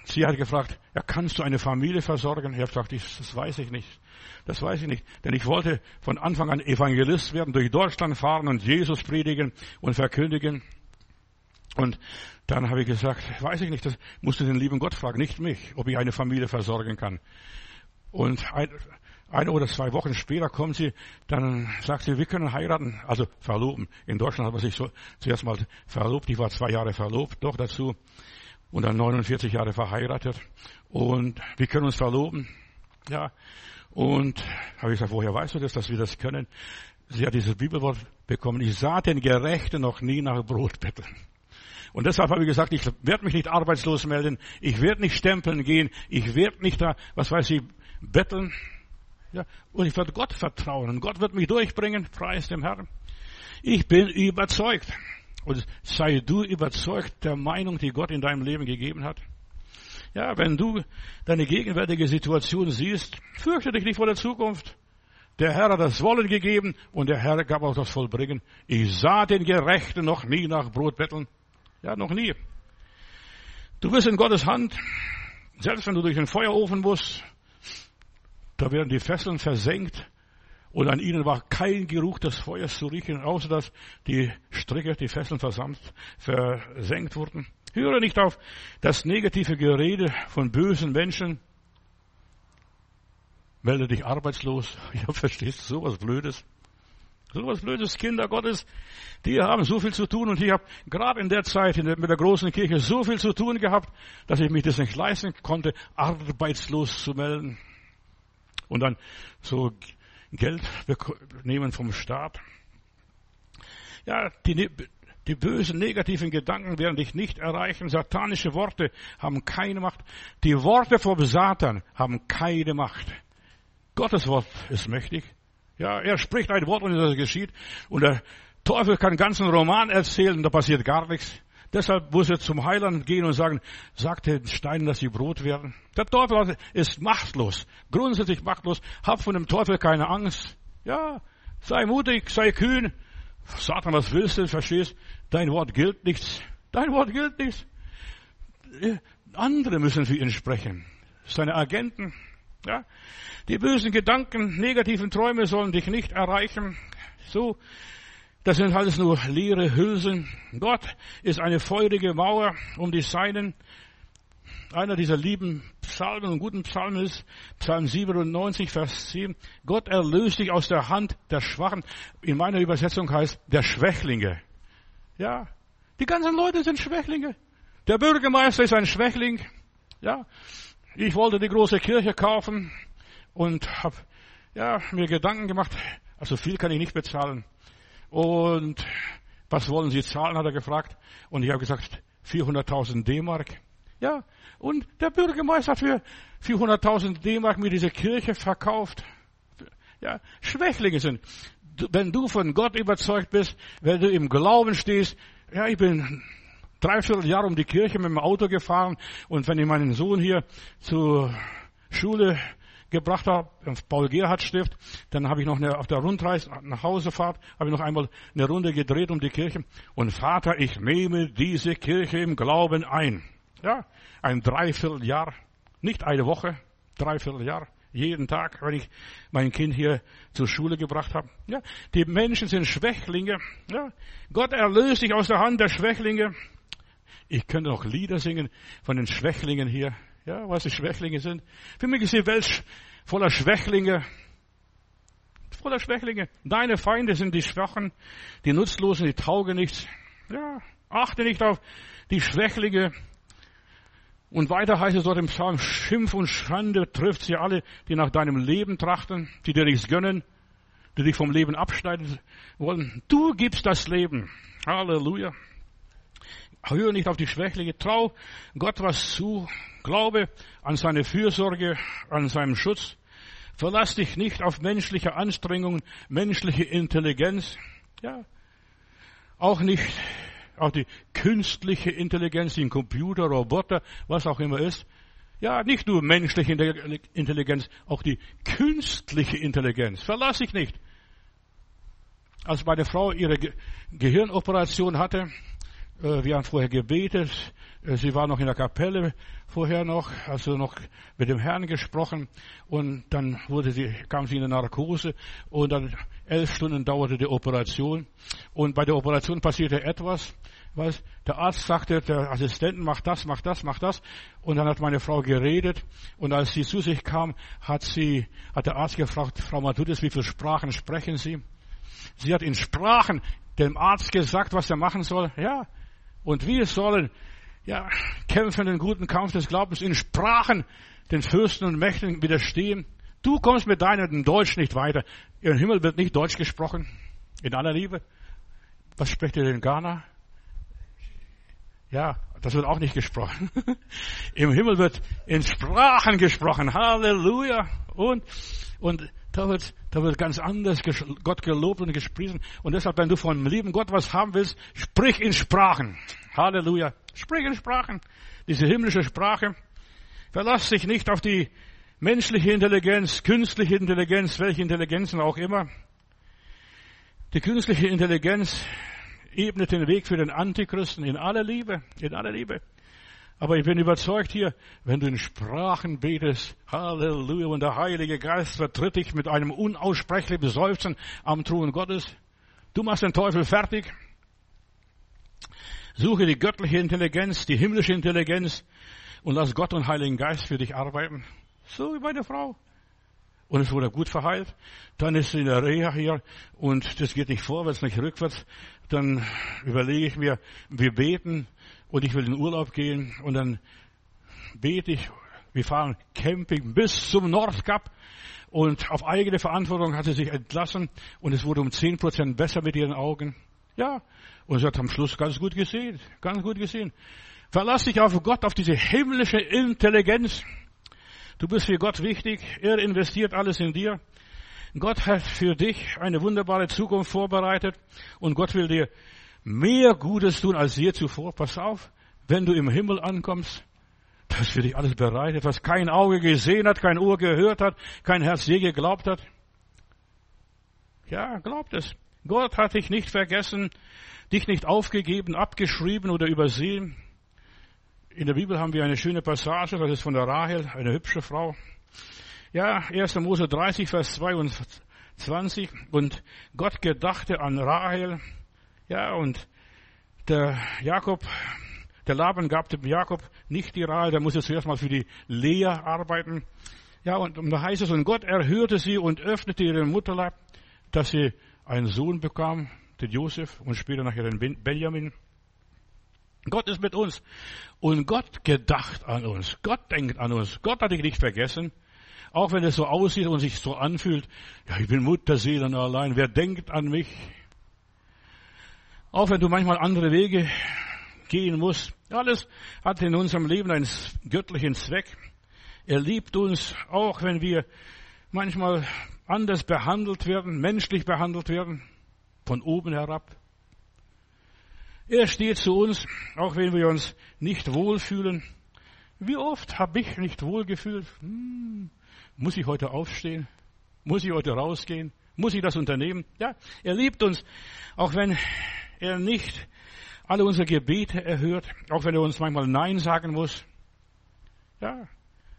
Speaker 1: Sie hat gefragt, ja, kannst du eine Familie versorgen? Ich habe gesagt, das weiß ich nicht. Das weiß ich nicht. Denn ich wollte von Anfang an Evangelist werden, durch Deutschland fahren und Jesus predigen und verkündigen. Und dann habe ich gesagt, weiß ich nicht, das musst du den lieben Gott fragen, nicht mich, ob ich eine Familie versorgen kann. Und eine oder 2 Wochen später kommt sie, dann sagt sie, wir können heiraten, also verloben. In Deutschland hat man sich zuerst mal verlobt, ich war 2 Jahre verlobt, doch dazu. Und dann 49 Jahre verheiratet. Und wir können uns verloben. Ja. Und habe ich gesagt, woher weißt du das, dass wir das können? Sie hat dieses Bibelwort bekommen. Ich sah den Gerechten noch nie nach Brot betteln. Und deshalb habe ich gesagt, ich werde mich nicht arbeitslos melden. Ich werde nicht stempeln gehen. Ich werde nicht da, betteln. Ja. Und ich werde Gott vertrauen. Und Gott wird mich durchbringen. Preis dem Herrn. Ich bin überzeugt. Und sei du überzeugt der Meinung, die Gott in deinem Leben gegeben hat. Ja, wenn du deine gegenwärtige Situation siehst, fürchte dich nicht vor der Zukunft. Der Herr hat das Wollen gegeben und der Herr gab auch das Vollbringen. Ich sah den Gerechten noch nie nach Brot betteln. Ja, noch nie. Du bist in Gottes Hand. Selbst wenn du durch den Feuerofen musst, da werden die Fesseln versenkt. Und an ihnen war kein Geruch des Feuers zu riechen, außer dass die Stricke, die Fesseln versenkt wurden. Höre nicht auf das negative Gerede von bösen Menschen. Melde dich arbeitslos. Ja, verstehst du, sowas Blödes. Sowas Blödes, Kinder Gottes, die haben so viel zu tun. Und ich habe gerade in der Zeit mit der großen Kirche so viel zu tun gehabt, dass ich mich das nicht leisten konnte, arbeitslos zu melden. Und dann so Geld nehmen vom Staat. Ja, die bösen, negativen Gedanken werden dich nicht erreichen. Satanische Worte haben keine Macht. Die Worte vom Satan haben keine Macht. Gottes Wort ist mächtig. Ja, er spricht ein Wort und das geschieht. Und der Teufel kann einen ganzen Roman erzählen, da passiert gar nichts. Deshalb muss er zum Heiland gehen und sagen, sagt den Steinen, dass sie Brot werden. Der Teufel ist machtlos, grundsätzlich machtlos. Hab von dem Teufel keine Angst. Ja, sei mutig, sei kühn. Satan, was willst du, verstehst? Dein Wort gilt nichts. Dein Wort gilt nichts. Andere müssen für ihn sprechen. Seine Agenten. Ja, die bösen Gedanken, negativen Träume sollen dich nicht erreichen. So. Das sind alles nur leere Hülsen. Gott ist eine feurige Mauer um die Seinen. Einer dieser lieben Psalmen und guten Psalmen ist Psalm 97, Vers 7. Gott erlöst dich aus der Hand der Schwachen. In meiner Übersetzung heißt der Schwächlinge. Ja, die ganzen Leute sind Schwächlinge. Der Bürgermeister ist ein Schwächling. Ja, ich wollte die große Kirche kaufen und habe mir Gedanken gemacht. Also viel kann ich nicht bezahlen. Und was wollen Sie zahlen, hat er gefragt. Und ich habe gesagt, 400.000 D-Mark. Ja, und der Bürgermeister hat für 400.000 D-Mark mir diese Kirche verkauft. Ja, Schwächlinge sind. Wenn du von Gott überzeugt bist, wenn du im Glauben stehst, ja, ich bin 3/4 Jahr um die Kirche mit dem Auto gefahren und wenn ich meinen Sohn hier zur Schule gebracht habe, Paul-Gerhardt-Stift, dann habe ich noch auf der Rundreise nach Hausefahrt, habe ich noch einmal eine Runde gedreht um die Kirche. Und Vater, ich nehme diese Kirche im Glauben ein. Ja, ein 3/4 Jahr, nicht eine Woche, 3/4 Jahr, jeden Tag, wenn ich mein Kind hier zur Schule gebracht habe. Ja, die Menschen sind Schwächlinge. Ja, Gott erlöst dich aus der Hand der Schwächlinge. Ich könnte noch Lieder singen von den Schwächlingen hier. Ja, was die Schwächlinge sind. Für mich ist die Welt voller Schwächlinge. Voller Schwächlinge. Deine Feinde sind die Schwachen, die Nutzlosen, die taugen nichts. Ja, achte nicht auf die Schwächlinge. Und weiter heißt es dort im Psalm, Schimpf und Schande trifft sie alle, die nach deinem Leben trachten, die dir nichts gönnen, die dich vom Leben abschneiden wollen. Du gibst das Leben. Halleluja. Höre nicht auf die Schwächlinge. Trau Gott was zu. Glaube an seine Fürsorge, an seinen Schutz. Verlass dich nicht auf menschliche Anstrengungen, menschliche Intelligenz. Ja. Auch nicht auf die künstliche Intelligenz, den Computer, Roboter, was auch immer ist. Ja, nicht nur menschliche Intelligenz, auch die künstliche Intelligenz. Verlass dich nicht. Als meine Frau ihre Gehirnoperation hatte, wir haben vorher gebetet, Sie war noch in der Kapelle vorher noch, also noch mit dem Herrn gesprochen. Und dann kam sie in eine Narkose. Und dann 11 Stunden dauerte die Operation. Und bei der Operation passierte etwas. Der Arzt sagte, der Assistent macht das. Und dann hat meine Frau geredet. Und als sie zu sich kam, hat der Arzt gefragt, Frau Matthäus, wie viele Sprachen sprechen Sie? Sie hat in Sprachen dem Arzt gesagt, was er machen soll. Ja. Und wir sollen, kämpfen den guten Kampf des Glaubens in Sprachen den Fürsten und Mächten widerstehen. Du kommst mit deinem Deutsch nicht weiter. Im Himmel wird nicht Deutsch gesprochen. In aller Liebe. Was spricht ihr in Ghana? Ja, das wird auch nicht gesprochen. Im Himmel wird in Sprachen gesprochen. Halleluja. Und da wird ganz anders Gott gelobt und gepriesen. Und deshalb, wenn du vom lieben Gott was haben willst, sprich in Sprachen. Halleluja. Sprich in Sprachen. Diese himmlische Sprache. Verlass dich nicht auf die menschliche Intelligenz, künstliche Intelligenz, welche Intelligenzen auch immer. Die künstliche Intelligenz ebnet den Weg für den Antichristen in aller Liebe, in aller Liebe. Aber ich bin überzeugt hier, wenn du in Sprachen betest, Halleluja, und der Heilige Geist vertritt dich mit einem unaussprechlichen Seufzen am Thron Gottes. Du machst den Teufel fertig. Suche die göttliche Intelligenz, die himmlische Intelligenz und lass Gott und Heiligen Geist für dich arbeiten. So wie meine Frau. Und es wurde gut verheilt. Dann ist sie in der Reha hier und das geht nicht vorwärts, nicht rückwärts. Dann überlege ich mir, wir beten und ich will in den Urlaub gehen und dann bete ich. Wir fahren Camping bis zum Nordkap und auf eigene Verantwortung hat sie sich entlassen und es wurde um 10% besser mit ihren Augen. Ja, und sie hat am Schluss ganz gut gesehen, ganz gut gesehen. Verlass dich auf Gott, auf diese himmlische Intelligenz. Du bist für Gott wichtig. Er investiert alles in dir. Gott hat für dich eine wunderbare Zukunft vorbereitet. Und Gott will dir mehr Gutes tun als je zuvor. Pass auf, wenn du im Himmel ankommst, das ist für dich alles bereitet, was kein Auge gesehen hat, kein Ohr gehört hat, kein Herz je geglaubt hat. Ja, glaubt es. Gott hat dich nicht vergessen, dich nicht aufgegeben, abgeschrieben oder übersehen. In der Bibel haben wir eine schöne Passage, das ist von der Rahel, eine hübsche Frau. Ja, 1. Mose 30, Vers 22. Und Gott gedachte an Rahel. Ja, und der Laban gab dem Jakob nicht die Rahel, der musste zuerst mal für die Lea arbeiten. Ja, und da heißt es, und Gott erhörte sie und öffnete ihren Mutterleib, dass sie einen Sohn bekam, den Josef, und später nachher den Benjamin. Gott ist mit uns. Und Gott gedacht an uns. Gott denkt an uns. Gott hat dich nicht vergessen. Auch wenn es so aussieht und sich so anfühlt. Ja, ich bin Mutterseelen allein. Wer denkt an mich? Auch wenn du manchmal andere Wege gehen musst. Alles hat in unserem Leben einen göttlichen Zweck. Er liebt uns, auch wenn wir manchmal anders behandelt werden, menschlich behandelt werden. Von oben herab. Er steht zu uns, auch wenn wir uns nicht wohlfühlen. Wie oft habe ich nicht wohlgefühlt? Muss ich heute aufstehen? Muss ich heute rausgehen? Muss ich das unternehmen? Ja, er liebt uns, auch wenn er nicht alle unsere Gebete erhört, auch wenn er uns manchmal Nein sagen muss. Ja.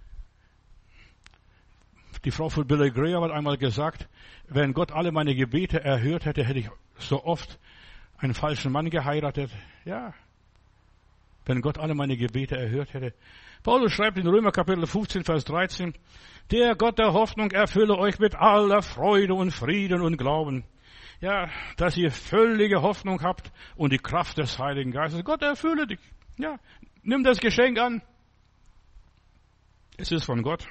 Speaker 1: Die Frau von Billy Graham hat einmal gesagt, wenn Gott alle meine Gebete erhört hätte, hätte ich so oft einen falschen Mann geheiratet. Ja. Wenn Gott alle meine Gebete erhört hätte. Paulus schreibt in Römer Kapitel 15, Vers 13, der Gott der Hoffnung erfülle euch mit aller Freude und Frieden und Glauben. Ja, dass ihr völlige Hoffnung habt und die Kraft des Heiligen Geistes. Gott erfülle dich. Ja, nimm das Geschenk an. Es ist von Gott.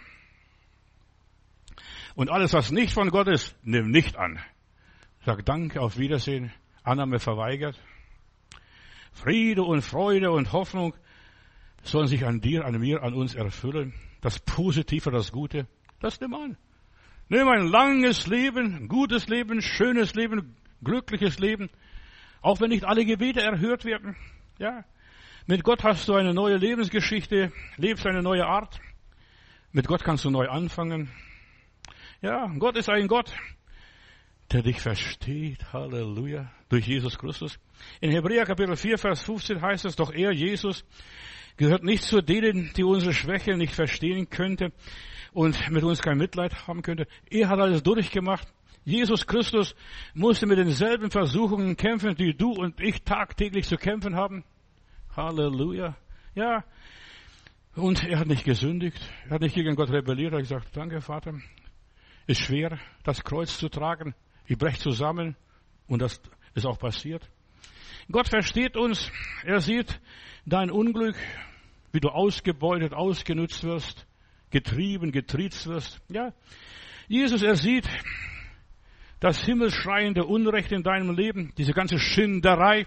Speaker 1: Und alles, was nicht von Gott ist, nimm nicht an. Sag Danke, auf Wiedersehen. Annahme verweigert. Friede und Freude und Hoffnung sollen sich an dir, an mir, an uns erfüllen. Das Positive, das Gute, das nimm an. Nimm ein langes Leben, gutes Leben, schönes Leben, glückliches Leben. Auch wenn nicht alle Gebete erhört werden. Ja. Mit Gott hast du eine neue Lebensgeschichte, lebst eine neue Art. Mit Gott kannst du neu anfangen. Ja, Gott ist ein Gott, der dich versteht, Halleluja, durch Jesus Christus. In Hebräer Kapitel 4, Vers 15 heißt es, doch er, Jesus, gehört nicht zu denen, die unsere Schwäche nicht verstehen könnte und mit uns kein Mitleid haben könnte. Er hat alles durchgemacht. Jesus Christus musste mit denselben Versuchungen kämpfen, die du und ich tagtäglich zu kämpfen haben. Halleluja. Ja. Und er hat nicht gesündigt. Er hat nicht gegen Gott rebelliert. Er hat gesagt, danke Vater. Ist schwer, das Kreuz zu tragen. Ich breche zusammen. Und das ist auch passiert. Gott versteht uns. Er sieht dein Unglück, wie du ausgebeutet, ausgenutzt wirst, getrieben, getriezt wirst. Ja. Jesus, er sieht das himmelschreiende Unrecht in deinem Leben, diese ganze Schinderei,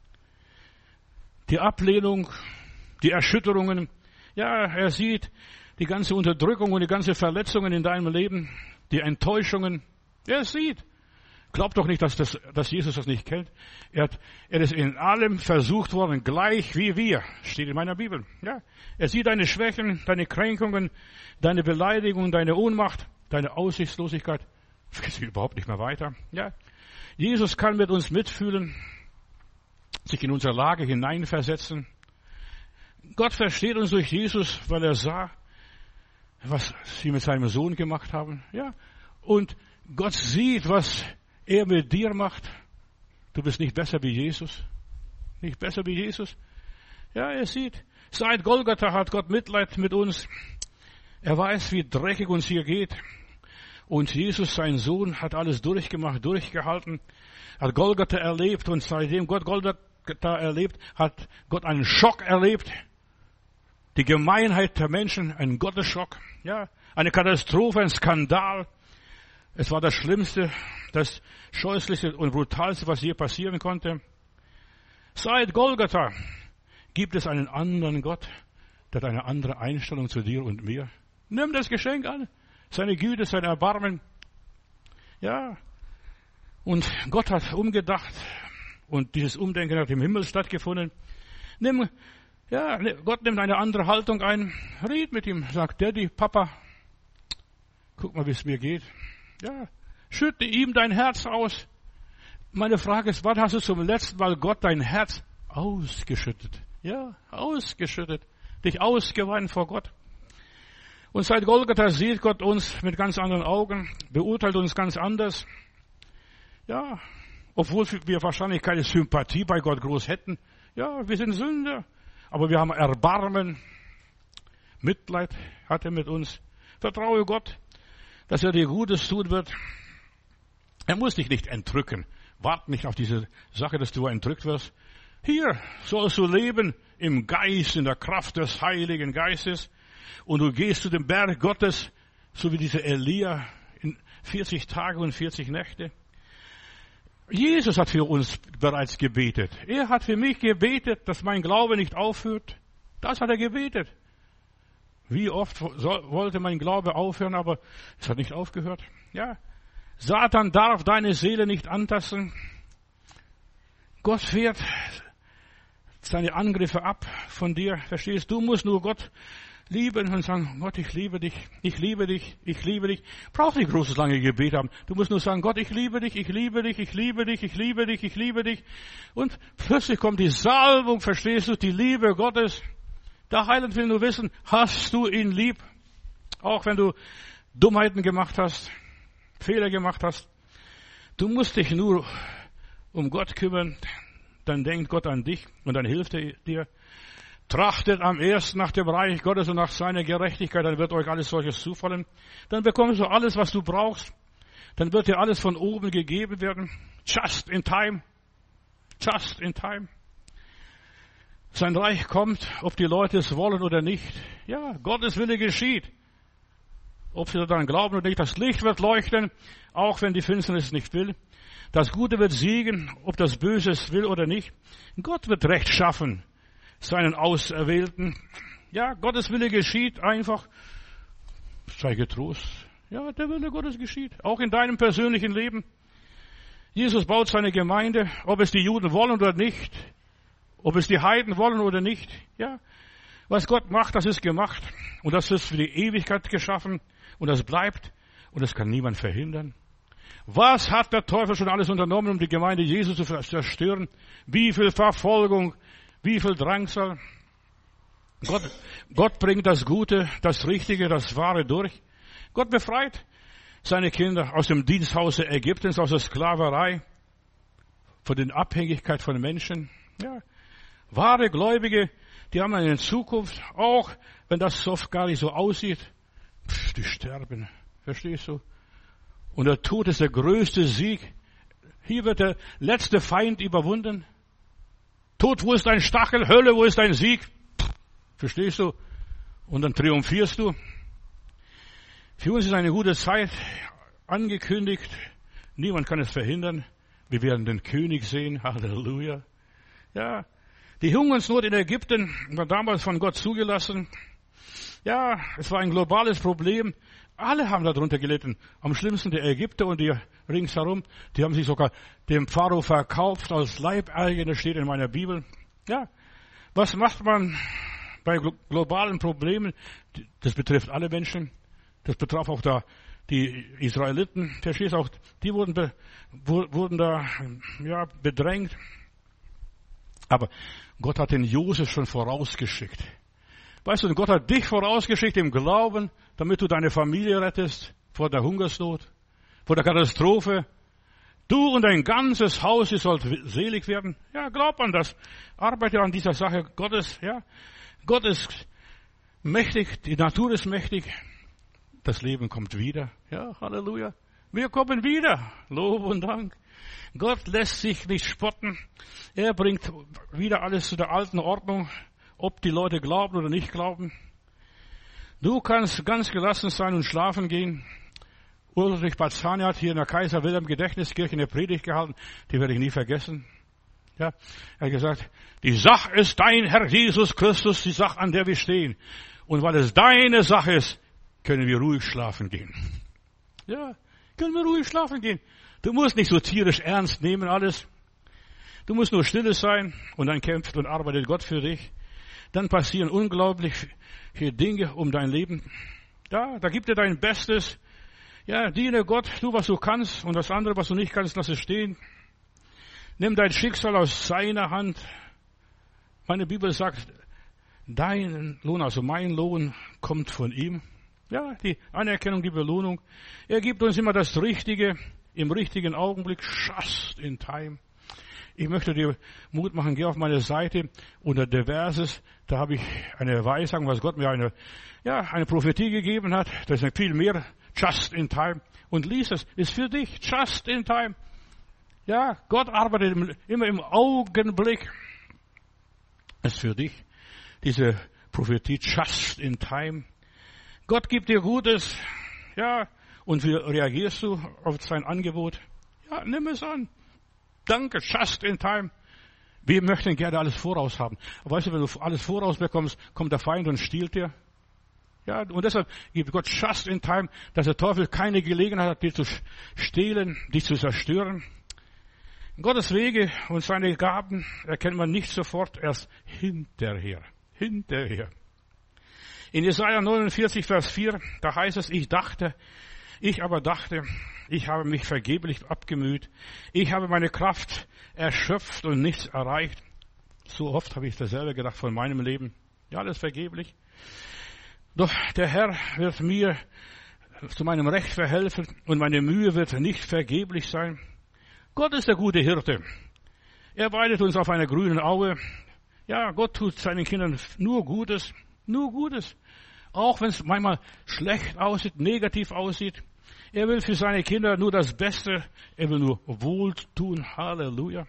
Speaker 1: die Ablehnung, die Erschütterungen. Ja, er sieht die ganze Unterdrückung und die ganze Verletzungen in deinem Leben, die Enttäuschungen. Er sieht. Glaub doch nicht, dass Jesus das nicht kennt. Er ist in allem versucht worden, gleich wie wir. Steht in meiner Bibel. Ja. Er sieht deine Schwächen, deine Kränkungen, deine Beleidigungen, deine Ohnmacht, deine Aussichtslosigkeit. Es geht überhaupt nicht mehr weiter. Ja. Jesus kann mit uns mitfühlen, sich in unsere Lage hineinversetzen. Gott versteht uns durch Jesus, weil er sah, was sie mit seinem Sohn gemacht haben. Ja. Und Gott sieht, was er mit dir macht. Du bist nicht besser wie Jesus. Nicht besser wie Jesus. Ja, er sieht. Seit Golgatha hat Gott Mitleid mit uns. Er weiß, wie dreckig uns hier geht. Und Jesus, sein Sohn, hat alles durchgemacht, durchgehalten, hat Golgatha erlebt. Und seitdem Gott Golgatha erlebt, hat Gott einen Schock erlebt. Die Gemeinheit der Menschen, ein Gottesschock. Ja, eine Katastrophe, ein Skandal. Es war das Schlimmste, das Scheußlichste und Brutalste, was je passieren konnte. Seit Golgatha gibt es einen anderen Gott, der hat eine andere Einstellung zu dir und mir. Nimm das Geschenk an. Seine Güte, sein Erbarmen. Ja. Und Gott hat umgedacht. Und dieses Umdenken hat im Himmel stattgefunden. Gott nimmt eine andere Haltung ein. Red mit ihm. Sagt, Daddy, Papa, guck mal, wie es mir geht. Ja. Schütte ihm dein Herz aus. Meine Frage ist, wann hast du zum letzten Mal Gott dein Herz ausgeschüttet? Ja, ausgeschüttet. Dich ausgeweint vor Gott. Und seit Golgatha sieht Gott uns mit ganz anderen Augen, beurteilt uns ganz anders. Ja, obwohl wir wahrscheinlich keine Sympathie bei Gott groß hätten. Ja, wir sind Sünder. Aber wir haben Erbarmen. Mitleid hat er mit uns. Vertraue Gott, dass er dir Gutes tun wird. Er muss dich nicht entrücken. Wart nicht auf diese Sache, dass du entrückt wirst. Hier sollst du leben im Geist, in der Kraft des Heiligen Geistes. Und du gehst zu dem Berg Gottes, so wie dieser Elia in 40 Tage und 40 Nächte. Jesus hat für uns bereits gebetet. Er hat für mich gebetet, dass mein Glaube nicht aufhört. Das hat er gebetet. Wie oft wollte mein Glaube aufhören, aber es hat nicht aufgehört. Ja. Satan darf deine Seele nicht antasten. Gott wehrt seine Angriffe ab von dir. Verstehst du? Du musst nur Gott lieben und sagen, Gott, ich liebe dich, ich liebe dich, ich liebe dich. Brauchst nicht großes lange Gebet haben. Du musst nur sagen, Gott, ich liebe dich, ich liebe dich, ich liebe dich, ich liebe dich, ich liebe dich. Und plötzlich kommt die Salbung, verstehst du, die Liebe Gottes. Der Heiland will nur wissen, hast du ihn lieb? Auch wenn du Dummheiten gemacht hast, Fehler gemacht hast. Du musst dich nur um Gott kümmern, dann denkt Gott an dich und dann hilft er dir. Trachtet am ersten nach dem Reich Gottes und nach seiner Gerechtigkeit, dann wird euch alles solches zufallen. Dann bekommst du alles, was du brauchst. Dann wird dir alles von oben gegeben werden. Just in time. Just in time. Sein Reich kommt, ob die Leute es wollen oder nicht. Ja, Gottes Wille geschieht. Ob sie daran glauben oder nicht. Das Licht wird leuchten, auch wenn die Finsternis es nicht will. Das Gute wird siegen, ob das Böse es will oder nicht. Gott wird Recht schaffen. Seinen Auserwählten. Ja, Gottes Wille geschieht einfach. Sei getrost. Ja, der Wille Gottes geschieht. Auch in deinem persönlichen Leben. Jesus baut seine Gemeinde, ob es die Juden wollen oder nicht. Ob es die Heiden wollen oder nicht. Ja, was Gott macht, das ist gemacht. Und das ist für die Ewigkeit geschaffen. Und das bleibt. Und das kann niemand verhindern. Was hat der Teufel schon alles unternommen, um die Gemeinde Jesu zu zerstören? Wie viel Verfolgung, wie viel Drangsal. Gott bringt das Gute, das Richtige, das Wahre durch. Gott befreit seine Kinder aus dem Diensthause Ägyptens, aus der Sklaverei, von der Abhängigkeit von Menschen. Ja. Wahre Gläubige, die haben eine Zukunft, auch wenn das oft gar nicht so aussieht. Die sterben. Verstehst du? Und der Tod ist der größte Sieg. Hier wird der letzte Feind überwunden. Tod, wo ist dein Stachel? Hölle, wo ist dein Sieg? Verstehst du? Und dann triumphierst du. Für uns ist eine gute Zeit angekündigt. Niemand kann es verhindern. Wir werden den König sehen. Halleluja. Ja. Die Hungersnot in Ägypten war damals von Gott zugelassen. Ja, es war ein globales Problem. Alle haben darunter gelitten. Am schlimmsten die Ägypter und die ringsherum. Die haben sich sogar dem Pharao verkauft als Leibeigene, steht in meiner Bibel. Ja, was macht man bei globalen Problemen? Das betrifft alle Menschen. Das betraf auch da die Israeliten. Verstehst auch, die wurden da bedrängt. Aber Gott hat den Josef schon vorausgeschickt. Weißt du, Gott hat dich vorausgeschickt im Glauben, damit du deine Familie rettest vor der Hungersnot, vor der Katastrophe. Du und dein ganzes Haus, ihr sollt selig werden. Ja, glaub an das. Arbeite an dieser Sache Gottes. Ja, Gott ist mächtig, die Natur ist mächtig. Das Leben kommt wieder. Ja, Halleluja. Wir kommen wieder. Lob und Dank. Gott lässt sich nicht spotten. Er bringt wieder alles zu der alten Ordnung, ob die Leute glauben oder nicht glauben. Du kannst ganz gelassen sein und schlafen gehen. Ulrich Bazzani hat hier in der Kaiser Wilhelm Gedächtniskirche eine Predigt gehalten, die werde ich nie vergessen. Ja, er hat gesagt, die Sache ist dein Herr Jesus Christus, die Sache, an der wir stehen. Und weil es deine Sache ist, können wir ruhig schlafen gehen. Ja, können wir ruhig schlafen gehen. Du musst nicht so tierisch ernst nehmen alles. Du musst nur stille sein und dann kämpft und arbeitet Gott für dich. Dann passieren unglaubliche Dinge um dein Leben. Ja, da gibt er dein Bestes. Ja, diene Gott, tu was du kannst und das andere, was du nicht kannst, lass es stehen. Nimm dein Schicksal aus seiner Hand. Meine Bibel sagt, dein Lohn, also mein Lohn, kommt von ihm. Ja, die Anerkennung, die Belohnung. Er gibt uns immer das Richtige im richtigen Augenblick. Just in time. Ich möchte dir Mut machen, geh auf meine Seite unter der Verses, da habe ich eine Weissagung, was Gott mir eine Prophetie gegeben hat. Das ist viel mehr. Just in time. Und lies es, ist für dich. Just in time. Ja, Gott arbeitet immer im Augenblick. Das ist für dich. Diese Prophetie, just in time. Gott gibt dir Gutes. Ja, und wie reagierst du auf sein Angebot? Ja, nimm es an. Danke, just in time. Wir möchten gerne alles voraus haben. Aber weißt du, wenn du alles voraus bekommst, kommt der Feind und stiehlt dir. Ja, und deshalb gibt Gott just in time, dass der Teufel keine Gelegenheit hat, dich zu stehlen, dich zu zerstören. Gottes Wege und seine Gaben erkennt man nicht sofort, erst hinterher. Hinterher. In Jesaja 49, Vers 4, da heißt es, ich aber dachte, ich habe mich vergeblich abgemüht. Ich habe meine Kraft erschöpft und nichts erreicht. So oft habe ich dasselbe gedacht von meinem Leben. Ja, alles vergeblich. Doch der Herr wird mir zu meinem Recht verhelfen und meine Mühe wird nicht vergeblich sein. Gott ist der gute Hirte. Er weidet uns auf einer grünen Aue. Ja, Gott tut seinen Kindern nur Gutes. Nur Gutes. Auch wenn es manchmal schlecht aussieht, negativ aussieht. Er will für seine Kinder nur das Beste. Er will nur Wohltun. Halleluja.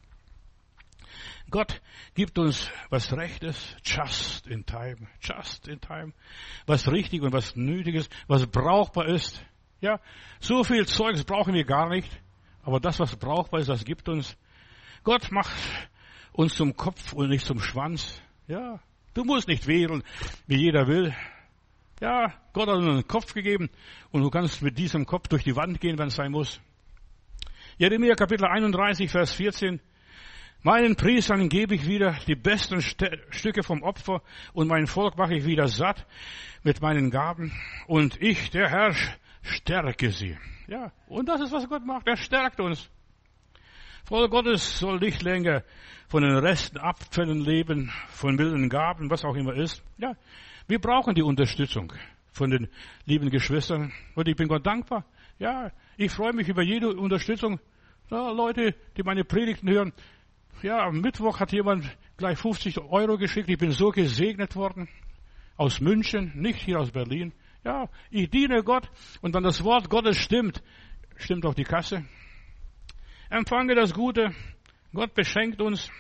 Speaker 1: Gott gibt uns was Rechtes, just in time, just in time. Was richtig und was nötig ist, was brauchbar ist. Ja, so viel Zeugs brauchen wir gar nicht. Aber das, was brauchbar ist, das gibt uns. Gott macht uns zum Kopf und nicht zum Schwanz. Ja, du musst nicht wedeln, wie jeder will. Ja, Gott hat uns einen Kopf gegeben und du kannst mit diesem Kopf durch die Wand gehen, wenn es sein muss. Jeremia Kapitel 31, Vers 14. Meinen Priestern gebe ich wieder die besten Stücke vom Opfer und mein Volk mache ich wieder satt mit meinen Gaben. Und ich, der Herr, stärke sie. Ja, und das ist, was Gott macht. Er stärkt uns. Volk Gottes soll nicht länger von den Resten, Abfällen leben, von milden Gaben, was auch immer ist. Ja, wir brauchen die Unterstützung von den lieben Geschwistern. Und ich bin Gott dankbar. Ja, ich freue mich über jede Unterstützung. Ja, Leute, die meine Predigten hören. Ja, am Mittwoch hat jemand gleich 50 € geschickt. Ich bin so gesegnet worden. Aus München, nicht hier aus Berlin. Ja, ich diene Gott. Und wenn das Wort Gottes stimmt, stimmt auch die Kasse. Empfange das Gute. Gott beschenkt uns.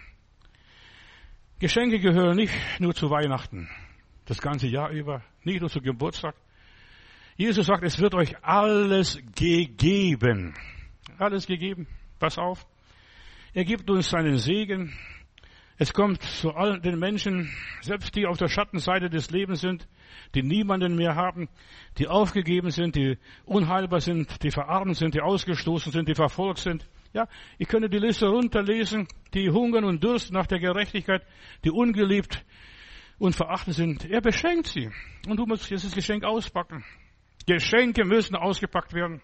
Speaker 1: Geschenke gehören nicht nur zu Weihnachten. Das ganze Jahr über. Nicht nur zu Geburtstag. Jesus sagt, es wird euch alles gegeben. Alles gegeben. Pass auf. Er gibt uns seinen Segen. Es kommt zu allen den Menschen, selbst die auf der Schattenseite des Lebens sind, die niemanden mehr haben, die aufgegeben sind, die unheilbar sind, die verarmt sind, die ausgestoßen sind, die verfolgt sind. Ja, ich könnte die Liste runterlesen, die hungern und dürsten nach der Gerechtigkeit, die ungeliebt und verachtet sind. Er beschenkt sie. Und du musst dieses Geschenk auspacken. Geschenke müssen ausgepackt werden.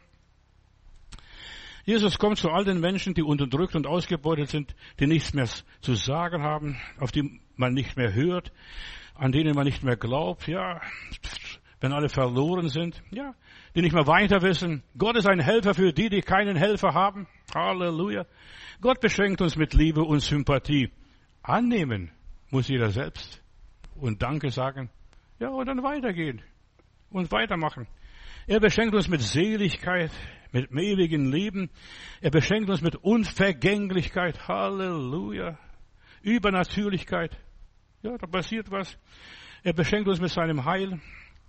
Speaker 1: Jesus kommt zu all den Menschen, die unterdrückt und ausgebeutet sind, die nichts mehr zu sagen haben, auf die man nicht mehr hört, an denen man nicht mehr glaubt, ja, wenn alle verloren sind, ja, die nicht mehr weiter wissen. Gott ist ein Helfer für die, die keinen Helfer haben. Halleluja. Gott beschenkt uns mit Liebe und Sympathie. Annehmen muss jeder selbst und Danke sagen. Ja, und dann weitergehen und weitermachen. Er beschenkt uns mit Seligkeit, mit dem ewigen Leben. Er beschenkt uns mit Unvergänglichkeit. Halleluja. Übernatürlichkeit. Ja, da passiert was. Er beschenkt uns mit seinem Heil.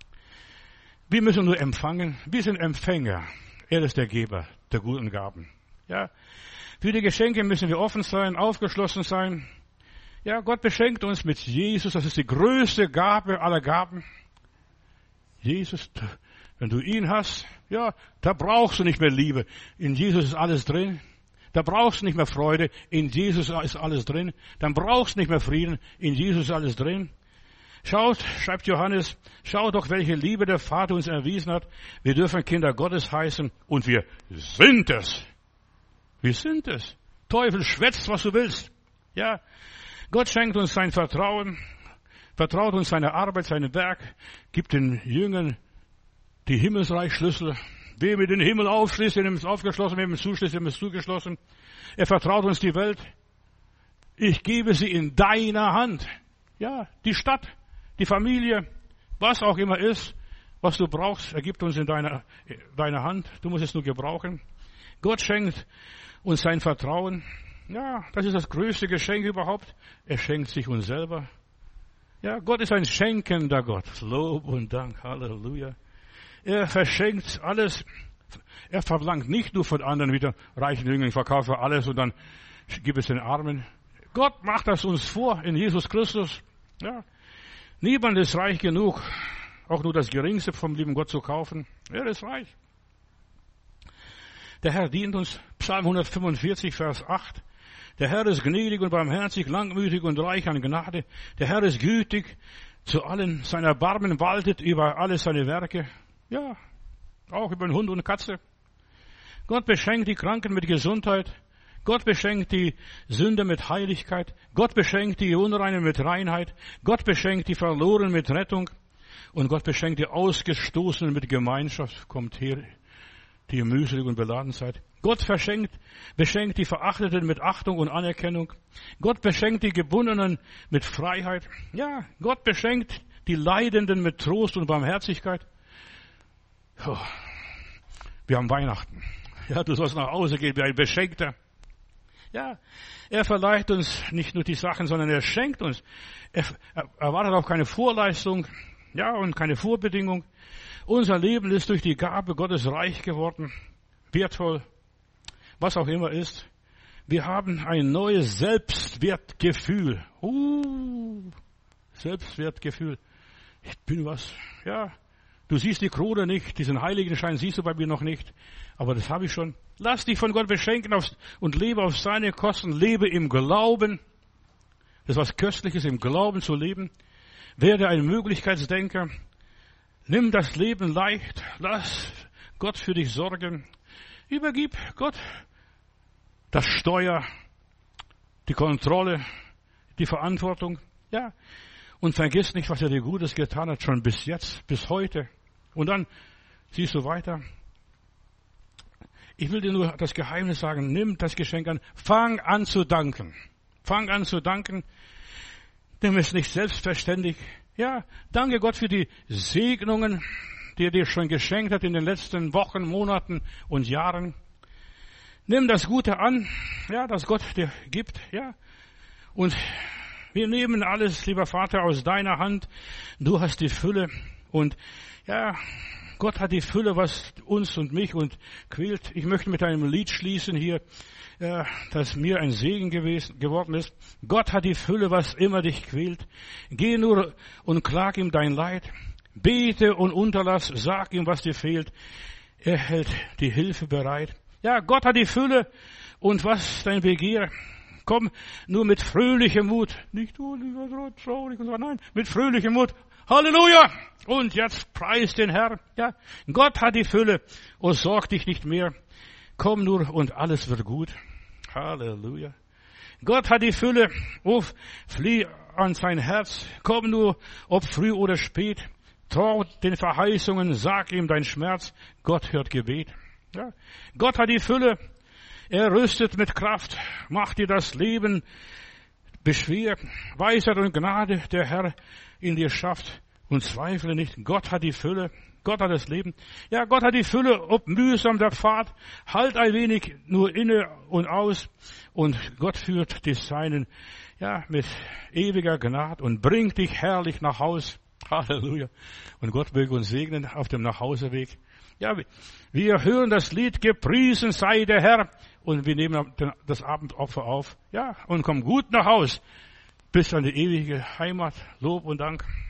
Speaker 1: Wir müssen nur empfangen. Wir sind Empfänger. Er ist der Geber der guten Gaben. Ja. Für die Geschenke müssen wir offen sein, aufgeschlossen sein. Ja, Gott beschenkt uns mit Jesus. Das ist die größte Gabe aller Gaben. Jesus, wenn du ihn hast, ja, da brauchst du nicht mehr Liebe. In Jesus ist alles drin. Da brauchst du nicht mehr Freude. In Jesus ist alles drin. Dann brauchst du nicht mehr Frieden. In Jesus ist alles drin. Schaut, schreibt Johannes, schaut doch, welche Liebe der Vater uns erwiesen hat. Wir dürfen Kinder Gottes heißen und wir sind es. Wir sind es. Teufel, schwätzt, was du willst. Ja, Gott schenkt uns sein Vertrauen, vertraut uns seine Arbeit, sein Werk, gibt den Jüngern die Himmelsreichschlüssel. Wer mit den Himmel aufschließt, dem ist aufgeschlossen, wer mit zuschließt, dem ist zugeschlossen. Er vertraut uns die Welt. Ich gebe sie in deiner Hand. Ja, die Stadt, die Familie, was auch immer ist, was du brauchst, er gibt uns in deiner Hand. Du musst es nur gebrauchen. Gott schenkt uns sein Vertrauen. Ja, das ist das größte Geschenk überhaupt. Er schenkt sich uns selber. Ja, Gott ist ein schenkender Gott. Lob und Dank. Halleluja. Er verschenkt alles. Er verlangt nicht nur von anderen wieder reichen Jüngern, ich verkaufe alles und dann gib es den Armen. Gott macht das uns vor in Jesus Christus. Ja. Niemand ist reich genug, auch nur das Geringste vom lieben Gott zu kaufen. Er ist reich. Der Herr dient uns. Psalm 145, Vers 8. Der Herr ist gnädig und barmherzig, langmütig und reich an Gnade. Der Herr ist gütig zu allen. Sein Erbarmen waltet über alle seine Werke. Ja, auch über den Hund und Katze. Gott beschenkt die Kranken mit Gesundheit. Gott beschenkt die Sünder mit Heiligkeit. Gott beschenkt die Unreinen mit Reinheit. Gott beschenkt die Verlorenen mit Rettung. Und Gott beschenkt die Ausgestoßenen mit Gemeinschaft. Kommt her, die ihr mühselig und beladen seid. Gott beschenkt die Verachteten mit Achtung und Anerkennung. Gott beschenkt die Gebundenen mit Freiheit. Ja, Gott beschenkt die Leidenden mit Trost und Barmherzigkeit. Oh, wir haben Weihnachten. Ja, du sollst nach Hause gehen wie ein Beschenkter. Ja, er verleiht uns nicht nur die Sachen, sondern er schenkt uns. Er erwartet auch keine Vorleistung, ja, und keine Vorbedingung. Unser Leben ist durch die Gabe Gottes reich geworden, wertvoll, was auch immer ist. Wir haben ein neues Selbstwertgefühl. Selbstwertgefühl. Ich bin was, ja. Du siehst die Krone nicht, diesen Heiligenschein siehst du bei mir noch nicht, aber das habe ich schon. Lass dich von Gott beschenken und lebe auf seine Kosten, lebe im Glauben. Das ist was Köstliches, im Glauben zu leben. Werde ein Möglichkeitsdenker. Nimm das Leben leicht, lass Gott für dich sorgen. Übergib Gott das Steuer, die Kontrolle, die Verantwortung. Ja. Und vergiss nicht, was er dir Gutes getan hat, schon bis jetzt, bis heute. Und dann siehst du weiter. Ich will dir nur das Geheimnis sagen, nimm das Geschenk an, fang an zu danken. Fang an zu danken. Nimm es nicht selbstverständlich. Ja, danke Gott für die Segnungen, die er dir schon geschenkt hat in den letzten Wochen, Monaten und Jahren. Nimm das Gute an, ja, das Gott dir gibt, ja. Und wir nehmen alles, lieber Vater, aus deiner Hand. Du hast die Fülle und ja, Gott hat die Fülle, was uns und mich und quält. Ich möchte mit einem Lied schließen hier, das mir ein Segen geworden ist. Gott hat die Fülle, was immer dich quält. Geh nur und klag ihm dein Leid. Bete und unterlass, sag ihm, was dir fehlt. Er hält die Hilfe bereit. Ja, Gott hat die Fülle und was dein Begehr. Komm nur mit fröhlichem Mut. Nicht du, traurig und so, nein, mit fröhlichem Mut. Halleluja! Und jetzt preis den Herrn. Ja, Gott hat die Fülle und sorg dich nicht mehr. Komm nur und alles wird gut. Halleluja. Gott hat die Fülle. Flieh an sein Herz. Komm nur, ob früh oder spät. Trau den Verheißungen, sag ihm dein Schmerz. Gott hört Gebet. Ja, Gott hat die Fülle. Er rüstet mit Kraft, macht dir das Leben beschwer. Weisheit und Gnade der Herr in dir schafft und zweifle nicht. Gott hat die Fülle, Gott hat das Leben. Ja, Gott hat die Fülle, ob mühsam der Pfad. Halt ein wenig nur inne und aus und Gott führt die Seinen, ja, mit ewiger Gnade und bringt dich herrlich nach Haus. Halleluja. Und Gott möge uns segnen auf dem Nachhauseweg. Ja, wir hören das Lied, gepriesen sei der Herr. Und wir nehmen das Abendopfer auf. Ja, und kommen gut nach Haus. Bis an die ewige Heimat. Lob und Dank.